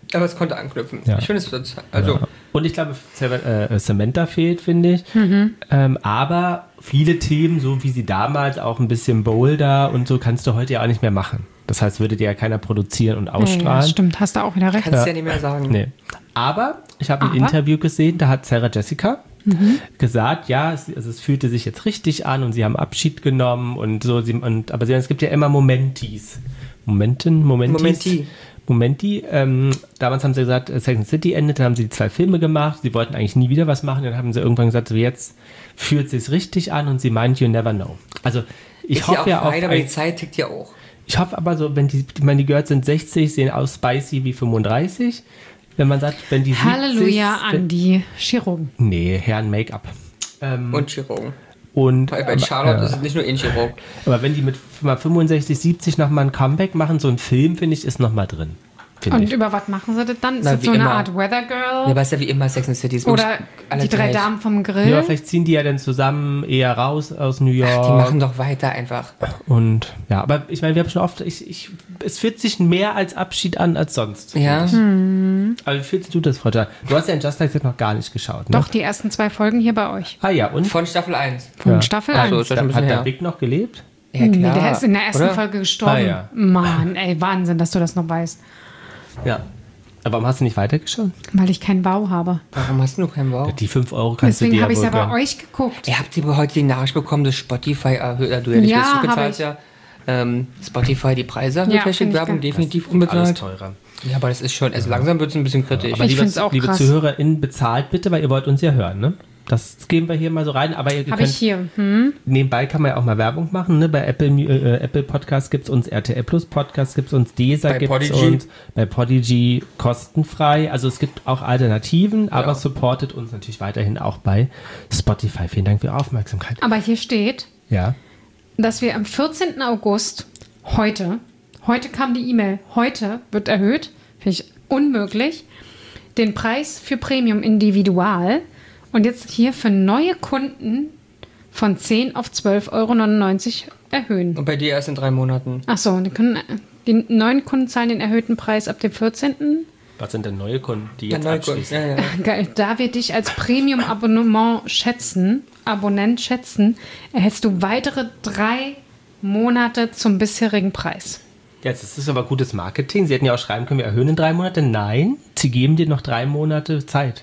Aber es konnte anknüpfen. Ja. Ich finde es wird, also Ja. Und ich glaube, äh, Samantha fehlt, finde ich. Mhm. Ähm, aber viele Themen, so wie sie damals auch ein bisschen bolder und so, kannst du heute ja auch nicht mehr machen. Das heißt, würde dir ja keiner produzieren und ausstrahlen. Ja, stimmt, hast du auch wieder recht. kannst du Ja. ja nicht mehr sagen. Nee. Aber ich habe ein Aber? Interview gesehen, da hat Sarah Jessica mhm. gesagt, ja, es, also es fühlte sich jetzt richtig an und sie haben Abschied genommen und so. Sie, und, aber sie, es gibt ja immer Momentis. Momenten, Momentis. Momenti. Momenti. Ähm, damals haben sie gesagt, Sex and the City endet, dann haben sie zwei Filme gemacht. Sie wollten eigentlich nie wieder was machen. Dann haben sie irgendwann gesagt, so jetzt fühlt es sich richtig an und sie meint, you never know. Also ich ist hoffe ja ja auch auf fein, aber ein, die Zeit tickt ja auch. ich hoffe aber so, wenn die, ich meine, die Girls sind sechzig, sehen aus spicy wie fünfunddreißig. Wenn man sagt, wenn die siebzig... Halleluja an die Chirurgen. Nee, Herren Make-up. Ähm, Und Chirurgen. und, Bei, bei aber, Charlotte ja. ist es nicht nur ein Chirurg. aber wenn die mit mal fünfundsechzig, siebzig nochmal ein Comeback machen, so ein Film, finde ich, ist nochmal drin. Finde Und ich. über was machen sie das dann? Ist Na, das wie so eine immer. Art Weather Girl? Ja, weißt ja, wie immer Sex and the City ist. Oder wirklich alle die drei gleich. Damen vom Grill? Ja, aber vielleicht ziehen die ja dann zusammen eher raus aus New York. Die machen doch weiter einfach. Und ja, aber ich meine, wir haben schon oft, ich, ich, es fühlt sich mehr als Abschied an als sonst. Ja. Aber wie fühlst du das, Frau Jar? Du hast ja in Just Like That noch gar nicht geschaut, ne? Doch, die ersten zwei Folgen hier bei euch. Ah ja, und? Von Staffel eins. Von Ja. Staffel Ach eins. so, ist ja schon ein bisschen Hat der her. Big noch gelebt? Ja, Nee, klar. der ist in der ersten Oder? Folge gestorben. Ah, ja. Mann, ey, Wahnsinn, dass du das noch weißt. Ja. Aber warum hast du nicht weitergeschaut? Weil ich keinen Wow habe. Warum hast du keinen Wow? Die fünf Euro kannst du Deswegen dir habe ich ja es wohl ja bei gönnen. euch geguckt. Ihr habt ihr heute die Nachricht bekommen, dass Spotify erhöht, äh, du ja nicht Ja, richtig hab bezahlt, ich. ja. Ähm, Spotify die Preise erhöht, Ja, Hashtag find ich Werbung geil. definitiv Alles unbezahlt. teurer. Ja, aber das ist schon, also langsam wird es ein bisschen kritisch. Aber Ich liebe, find's auch liebe krass. ZuhörerInnen, bezahlt bitte, weil ihr wollt uns ja hören, ne? Das geben wir hier mal so rein, aber ihr Habe könnt, ich hier. Hm? nebenbei kann man ja auch mal Werbung machen, ne? Bei Apple, äh, Apple Podcast gibt es uns, R T L Plus Podcast gibt es uns, Deezer Bei gibt es Podigy. uns, bei Podigy kostenfrei. Also es gibt auch Alternativen, aber Ja. supportet uns natürlich weiterhin auch bei Spotify. Vielen Dank für Ihre Aufmerksamkeit. Aber hier steht, Ja. dass wir am vierzehnten August, heute, heute kam die E-Mail, heute wird erhöht, finde ich unmöglich, den Preis für Premium Individual und jetzt hier für neue Kunden von zehn auf zwölf Euro neunundneunzig erhöhen. Und bei dir erst in drei Monaten. Achso, die, können, die neuen Kunden zahlen den erhöhten Preis ab dem vierzehnten Was sind denn neue Kunden, die Ja, jetzt neue Kunden. abschließen? Ja, ja. Geil. Da wir dich als Premium-Abonnement schätzen, Abonnent schätzen, erhältst du weitere drei Monate zum bisherigen Preis. Jetzt ist es aber gutes Marketing. Sie hätten ja auch schreiben können, wir erhöhen in drei Monate. Nein, sie geben dir noch drei Monate Zeit.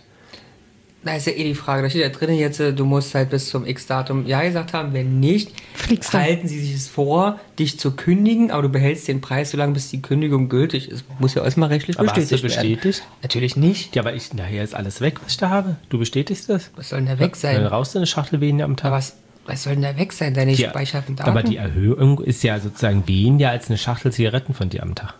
Da ist ja eh die Frage, da steht ja drin jetzt, äh, du musst halt bis zum X-Datum Ja gesagt haben. Wenn nicht, Fliegst du. halten sie sich es vor, dich zu kündigen, aber du behältst den Preis so lange, bis die Kündigung gültig ist. Muss ja erstmal rechtlich Aber hast du bestätigt werden. bestätigt? Natürlich nicht. Ja, aber ich, nachher ist alles weg, was ich da habe. Du bestätigst das? Was soll denn da weg Dann sein? raus eine Schachtel weniger am Tag. Aber was, was soll denn da weg sein, deine Die- gespeicherten Daten? aber die Erhöhung ist ja sozusagen weniger als eine Schachtel Zigaretten von dir am Tag.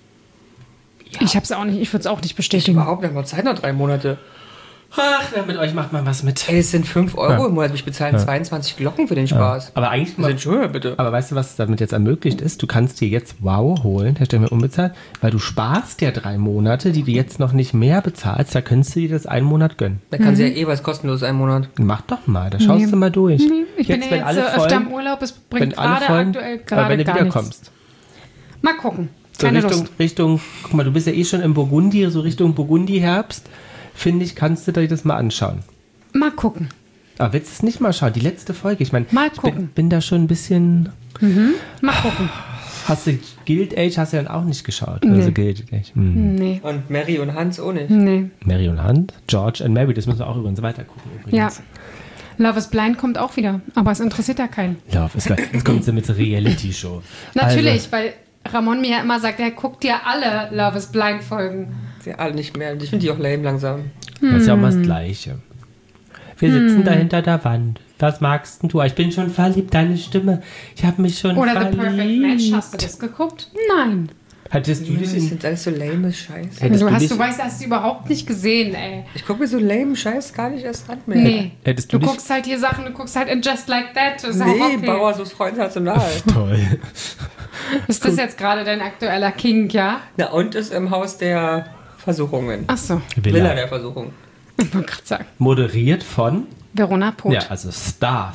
ja, Ich hab's auch nicht, ich würde es auch nicht ich bestätigen. überhaupt nicht mal Zeit noch drei Monate. Ach, na, mit euch macht man was mit. Ey, es sind fünf Euro Ja. im Monat. Ich bezahle zweiundzwanzig Glocken für den Spaß. Aber eigentlich Das sind schon, bitte. Aber weißt du, was damit jetzt ermöglicht ist? Du kannst dir jetzt Wow holen, Hashtag mir unbezahlt, weil du sparst ja drei Monate, die du jetzt noch nicht mehr bezahlst, da könntest du dir das einen Monat gönnen. Da kann sie ja eh was kostenlos einen Monat. Mach doch mal, da schaust Nee. du mal durch. Nee, ich bin ja wenn jetzt alle äh, öfter Folgen- im Urlaub, es bringt wenn alle gerade Folgen, aktuell aber gerade wenn du gar nichts. wiederkommst. Mal gucken. So Keine Richtung, Lust. Richtung, guck mal, du bist ja eh schon im Burgundi, so Richtung Burgundi-Herbst, finde ich, kannst du dir das mal anschauen. Mal gucken. Aber willst du es nicht mal schauen? Die letzte Folge, ich meine, Mal ich bin, gucken. bin da schon ein bisschen. Mal gucken. Hast du Guild Age hast du dann auch nicht geschaut? Nee. Also Guild Age. Hm. Nee. Und Mary und Hans auch nicht. Nee. Mary und Hunt, George and Mary, das müssen wir auch übrigens weiter gucken. Ja. Übrigens. Love is Blind kommt auch wieder, aber es interessiert ja keinen. Love is Blind. Jetzt kommt sie mit der Reality-Show. Natürlich, Also, weil Ramon mir ja immer sagt, er guckt ja alle Love is Blind Folgen. Sie alle nicht mehr. Ich finde die auch lame langsam. das ist ja auch mal Hm. das Gleiche. Wir sitzen da hinter der Wand. Was magst denn du? Ich bin schon verliebt, deine Stimme. Ich habe mich schon Oder verliebt. The Perfect Match, hast du das geguckt? Nein. Hattest du dich Das in... sind alles so lame Scheiß. Hättest Du, du hast, dich- du weißt, hast du überhaupt nicht gesehen, ey. Ich gucke mir so lame Scheiß gar nicht erst an mehr. Nee. Hättest du du dich- guckst halt hier Sachen, du guckst halt in Just Like That. Das ist auch Nee, okay. Bauer so Freundnational. Toll. Ist das jetzt gerade dein aktueller King, ja? Na, und ist im Haus der Versuchungen. Ach so, Villa Villa. der Versuchung. ich wollte gerade sagen. Moderiert von... Verona Poth. Ja, also Stars.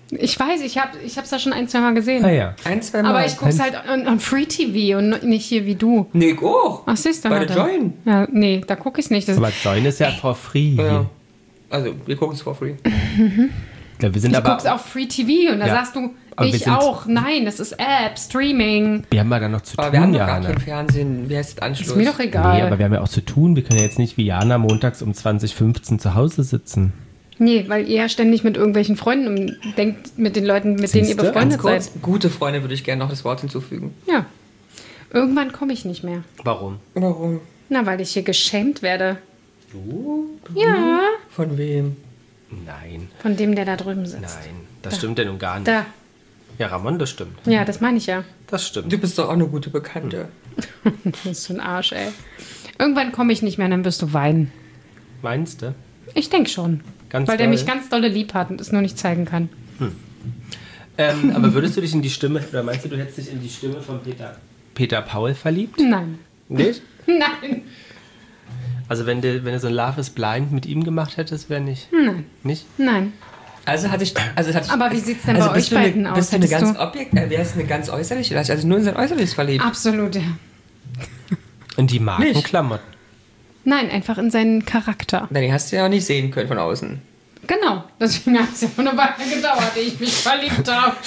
Ich weiß, ich habe es ich ja schon ein, zwei Mal gesehen. Ah ja. Ein, zwei Mal. Aber ich gucke es halt on, on Free T V und nicht hier wie du. Nee, ich auch. Ach, siehst du, Bei der Leute. Join. Ja, nee, da gucke ich es nicht. Das, Aber Join ist ja for free. Ja. Also, wir gucken es for free. Ja, wir sind ich aber, guck's auf Free T V und da Ja. sagst du, Aber wir ich sind- auch. Nein, das ist App, Streaming. wir haben ja da noch zu Aber tun, wir haben doch gar Jana. kein Fernsehen. Wie heißt das Anschluss? Ist mir doch egal. Nee, aber wir haben ja auch zu tun. Wir können ja jetzt nicht wie Jana montags um zwanzig fünfzehn zu Hause sitzen. Nee, weil ihr ja ständig mit irgendwelchen Freunden um, denkt, mit den Leuten, mit denen ihr Siehste? befreundet Ganz seid. kurz, gute Freunde würde ich gerne noch das Wort hinzufügen. Ja. Irgendwann komme ich nicht mehr. Warum? Warum? Na, weil ich hier geschämt werde. Du? Ja. Von wem? Nein, Von dem, der da drüben sitzt. nein. Das stimmt ja nun gar nicht. Da. Ja, Ramon, das stimmt. Ja, das meine ich ja. Das stimmt. Du bist doch auch eine gute Bekannte. Das ist so ein Arsch, ey. Irgendwann komme ich nicht mehr, dann wirst du weinen. Meinst du? Ich denke schon. Ganz weil der doll? mich ganz dolle lieb hat und es nur nicht zeigen kann. Ähm, aber würdest du dich in die Stimme, oder meinst du, du hättest dich in die Stimme von Peter, Peter Paul verliebt? Nein. Nicht? Nein. Also wenn du, wenn du so ein Love is Blind mit ihm gemacht hättest, wäre nicht? Nein. Nicht? Nein. Also hatte ich. Also hatte ich Aber wie sieht's denn also bei bist euch du beiden eine, aus? Bist du eine Hättest ganz du- Objekt. Äh, wer ist eine ganz äußerliche? Oder hast du also nur in sein Äußerliches verliebt? Absolut, ja. Und die Markenklamotten. Nein, einfach in seinen Charakter. Nein, den hast du ja auch nicht sehen können von außen. Genau. Deswegen hat es ja eine Weile gedauert, ehe ich mich verliebt habe.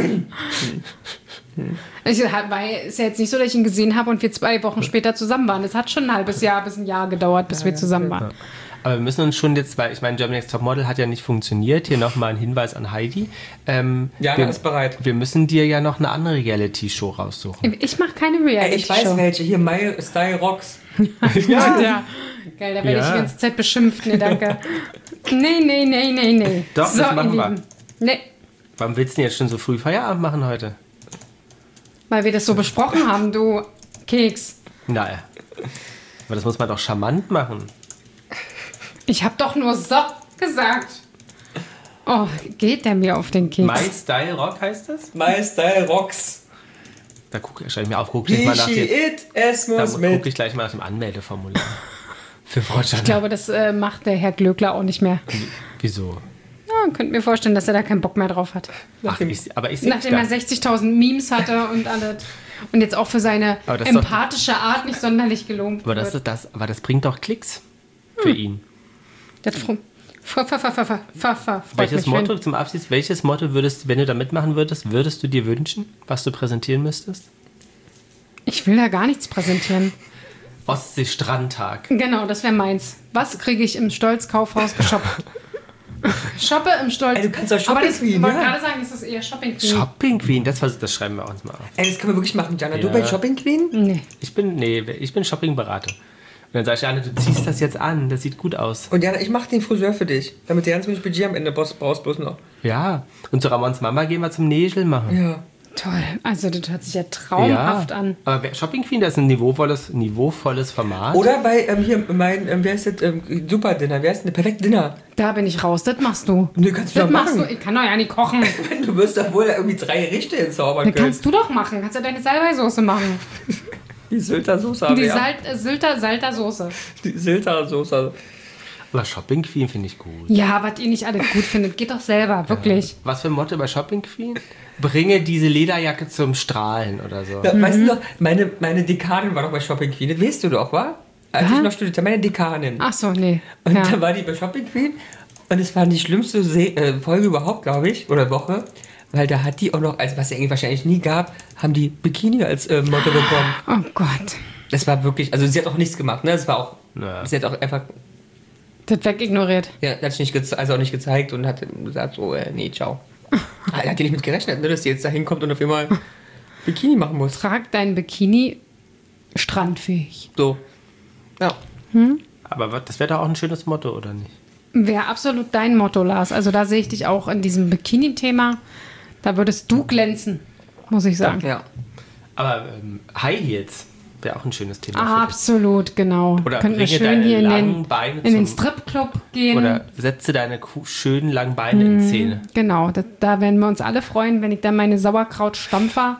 Ich hab- war, ist ja jetzt nicht so, dass ich ihn gesehen habe und wir zwei Wochen später zusammen waren. Es hat schon ein halbes Jahr bis ein Jahr gedauert, bis wir zusammen waren. Aber wir müssen uns schon jetzt, weil ich meine, Germany's Next Topmodel hat ja nicht funktioniert. Hier nochmal ein Hinweis an Heidi. Ähm, Jana wir, ist bereit. Wir müssen dir ja noch eine andere Reality-Show raussuchen. Ich mache keine Ey, Reality-Show. ich weiß welche. Hier, My Style Rocks. Ja. ja. Geil, da werde ich Ja. die ganze Zeit beschimpft. Nee, danke. Nee, nee, nee, nee, nee. Doch, das ihr machen wir. Lieben. Nee, Warum willst du denn jetzt schon so früh Feierabend machen heute? weil wir das so besprochen haben, du Keks. Naja. Aber das muss man doch charmant machen. Ich habe doch nur so gesagt. Oh, geht der mir auf den Keks? My Style Rock heißt das? My Style Rocks. Da gucke ich mir auf, guck gleich Wie mal nach she dem, it, es da muss gucke mit. ich gleich mal nach dem Anmeldeformular. Für Frau Jana. Ich glaube, das äh, macht der Herr Glöckler auch nicht mehr. Wieso? Ja, könnt mir vorstellen, dass er da keinen Bock mehr drauf hat. Ach, ich, aber ich sehe Nachdem er da. sechzigtausend Memes hatte und alles. Und jetzt auch für seine Aber das ist doch- empathische Art nicht sonderlich gelobt Aber das, wird. ist das, aber das bringt doch Klicks für Hm. ihn. Das fr- fr- fr- fr- fr- fr- fr- freut Welches mich, wenn- Motto zum Abschluss, welches Motto würdest, wenn du da mitmachen würdest, würdest du dir wünschen, was du präsentieren müsstest? Ich will da gar nichts präsentieren. Ostsee-Strandtag. Genau, das wäre meins. Was kriege ich im Stolz-Kaufhaus geshoppt? Shoppe im Stolz. Ey, du kannst doch Aber Shopping das, Queen, ich wollte ja. gerade sagen, das ist eher Shopping Queen. Shopping Queen, das, was- das schreiben wir uns mal auf. Ey, das können wir wirklich machen, Jana. Du Ja. bei Shopping Queen? Nee. Ich bin, nee, ich bin Shoppingberater. Und dann sag ich, Jana, du ziehst das jetzt an, das sieht gut aus. Und Jana, ich mach den Friseur für dich. Damit du ganz wenig Budget am Ende brauchst, brauchst bloß noch. Ja, und zu Ramons Mama gehen wir zum Nägel machen. Ja. Toll. Also, das hört sich ja traumhaft an. Aber wer- Shopping Queen, das ist ein niveauvolles, niveauvolles Format. Oder bei ähm, hier mein, ähm, wer ist das? Ähm, Super Dinner. Wer ist denn? Perfekt Dinner. Da bin ich raus. Das machst du. Nee, kannst du Das doch machst machen. du. Ich kann doch ja nicht kochen. Du wirst doch wohl irgendwie drei Gerichte hinzaubern Das können. kannst du doch machen. Kannst ja deine Salbeisoße machen. Die Sylter Soße haben Die wir ja. Salt, äh, Sylter, Salter Soße. Die Sylter Soße. Aber Shopping Queen finde ich gut. Ja, was ihr nicht alle gut findet, geht doch selber. Wirklich. Was für ein Motto bei Shopping Queen? Bringe diese Lederjacke zum Strahlen oder so. Ja, weißt du noch, meine, meine Dekanin war doch bei Shopping Queen. Das weißt du doch, wa? Als Ja? ich noch studierte, meine Dekanin. Ach so, nee. Und Ja. dann war die bei Shopping Queen und es war die schlimmste Se äh, Folge überhaupt, glaube ich, oder Woche, weil da hat die auch noch, also was es eigentlich wahrscheinlich nie gab, haben die Bikini als äh, Motto bekommen. Oh Gott. Das war wirklich, also sie hat auch nichts gemacht, ne? Das war auch, Ja. sie hat auch einfach, Das wegignoriert. ja, hat sich nicht geze- also auch nicht gezeigt und hat gesagt, so, äh, nee, ciao. Er hat die nicht mit gerechnet, ne, dass sie jetzt da hinkommt und auf einmal Bikini machen muss. Trag dein Bikini strandfähig. So. Ja. Aber was- das wäre doch auch ein schönes Motto, oder nicht? Wäre absolut dein Motto, Lars. Also da sehe ich dich auch in diesem Bikini-Thema. Da würdest du glänzen, muss ich sagen. Ja. Aber ähm, High Heels wäre auch ein schönes Thema für dich. Absolut, genau. Oder Könnten wir bringe schön deine hier in langen den, Beine in den zum- Stripclub gehen. Oder setze deine ku- schönen langen Beine in Szene. Genau, da, da werden wir uns alle freuen, wenn ich dann meine Sauerkrautstampfer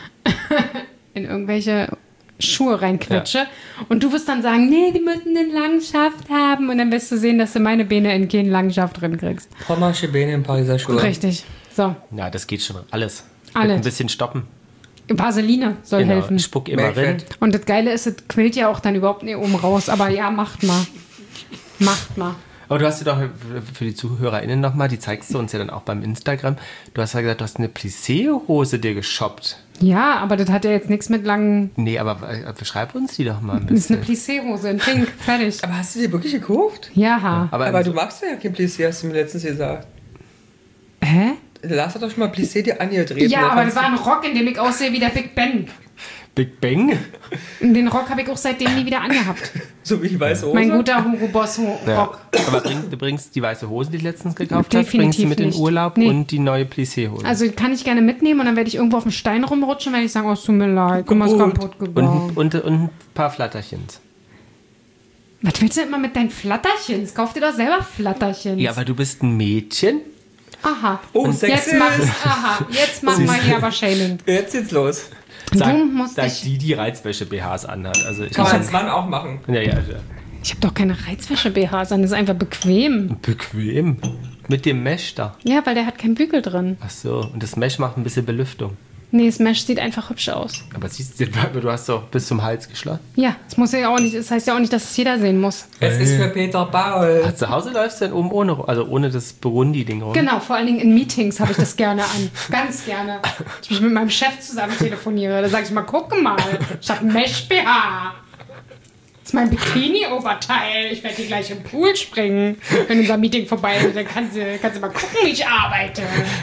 in irgendwelche Schuhe reinquetsche. Und du wirst dann sagen, nee, die müssen einen langen Schaft haben. Und dann wirst du sehen, dass du meine Beine in keinen langen Schaft drin kriegst. Pommersche Beine in Pariser Schuhe. Richtig. So, Ja, das geht schon alles. Alles. Mit ein bisschen stoppen. Vaseline soll Genau, helfen. spuck immer rein. Melkfett. Und das Geile ist, es quillt ja auch dann überhaupt nicht oben raus. Aber ja, macht mal. Macht mal. Aber du hast ja doch für die ZuhörerInnen nochmal, die zeigst du uns ja dann auch beim Instagram. Du hast ja gesagt, du hast eine Plissé-Hose dir geshoppt. Ja, aber das hat ja jetzt nichts mit langen... Nee, aber äh, beschreib uns die doch mal ein Das ist eine bisschen. Plissé-Hose in Pink. Fertig. Aber hast du dir wirklich gekauft? Ja. Aber, Aber du magst ja kein Plissé, hast du mir letztens gesagt. Hä? Lars hat doch schon mal Plissé dir angedreht. Ja, und aber dann das war ein Rock, in dem ich aussehe wie der Big Ben. Big Bang? Den Rock habe ich auch seitdem nie wieder angehabt. so wie ich weiß, Hose. Mein guter Hugo Boss Ja. Rock. Aber bring, du bringst die weiße Hose, die du letztens gekauft hast, Definitiv bringst du mit in nicht. Urlaub Nee. und die neue Plissé-Hose. Also kann ich gerne mitnehmen und dann werde ich irgendwo auf dem Stein rumrutschen, werde ich sagen, oh, es tut mir leid, guck mal, ist kaputt gegangen. und, und, und ein paar Flatterchens. Was willst du denn immer mit deinen Flatterchens? Kauf dir doch selber Flatterchens. Ja, aber du bist ein Mädchen. Aha. Oh, Jetzt Sexist. mach, aha, jetzt machen wir hier aber Shaming. Jetzt geht's los. Sag, Du musst sag dich- die, die Reizwäsche-B Hs anhat. Also ich Kann man mein, als Mann auch machen. ja, ja, ja. Ich habe doch keine Reizwäsche-B Hs an, das ist einfach bequem. Bequem. Mit dem Mesh da. Ja, weil der hat keinen Bügel drin. Ach so, und das Mesh macht ein bisschen Belüftung. Nee, das Mesh sieht einfach hübsch aus. Aber siehst du, du hast doch bis zum Hals geschlossen. Ja, das muss ja auch nicht, das heißt ja auch nicht, dass es jeder sehen muss. Es ist für Peter Paul. Zu Hause läufst du dann oben ohne, also ohne das Burundi-Ding rum. Genau, vor allen Dingen in Meetings habe ich das gerne an. Ganz gerne. Ich mit meinem Chef zusammen telefoniere. Da sage ich mal, guck mal, ich habe ein Mesh-B H. Das ist mein Bikini-Oberteil. Ich werde hier gleich im Pool springen, wenn unser Meeting vorbei ist. Dann kannst du, kannst du mal gucken, wie ich arbeite.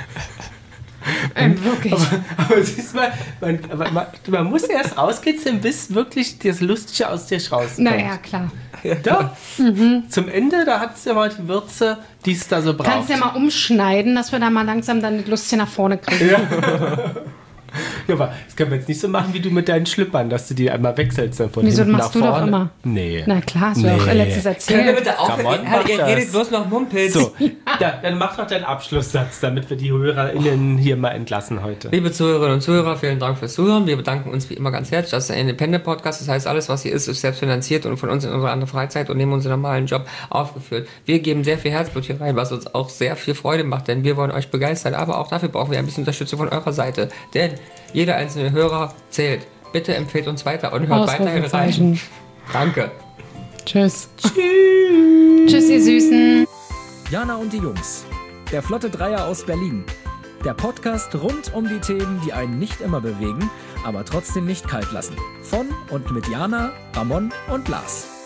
Ähm, wirklich. Aber siehst du mal, man, aber man, man muss erst rauskitzeln, bis wirklich das Lustige aus dir rauskommt. Naja, klar. Doch. Zum Ende, da hat es ja mal die Würze, die es da so braucht. Kannst ja mal umschneiden, dass wir da mal langsam dann die Lust hier nach vorne kriegen. Ja, aber das können wir jetzt nicht so machen, wie du mit deinen Schlüppern, dass du die einmal wechselst dann von Wieso, hinten machst nach du doch vorne. immer? Nee. Na klar, hast du Nee. auch letztes Könnt ihr erzählt. bitte aufhören? Ramon Ihr, macht ihr das. redet bloß noch Mumpels. So, ja, dann mach doch deinen Abschlusssatz, damit wir die HörerInnen hier mal entlassen heute. Liebe Zuhörerinnen und Zuhörer, vielen Dank fürs Zuhören. Wir bedanken uns wie immer ganz herzlich. Das ist ein Independent-Podcast. Das heißt, alles, was hier ist, ist selbst finanziert und von uns in unserer anderen Freizeit und neben unserem normalen Job aufgeführt. Wir geben sehr viel Herzblut hier rein, was uns auch sehr viel Freude macht, denn wir wollen euch begeistern. Aber auch dafür brauchen wir ein bisschen Unterstützung von eurer Seite. Denn jeder einzelne Hörer zählt. Bitte empfehlt uns weiter und hört weiterhin rein. Ausrufezeichen. Danke. Tschüss. Tschüss, ihr Süßen. Jana und die Jungs. Der Flotte Dreier aus Berlin. Der Podcast rund um die Themen, die einen nicht immer bewegen, aber trotzdem nicht kalt lassen. Von und mit Jana, Ramon und Lars.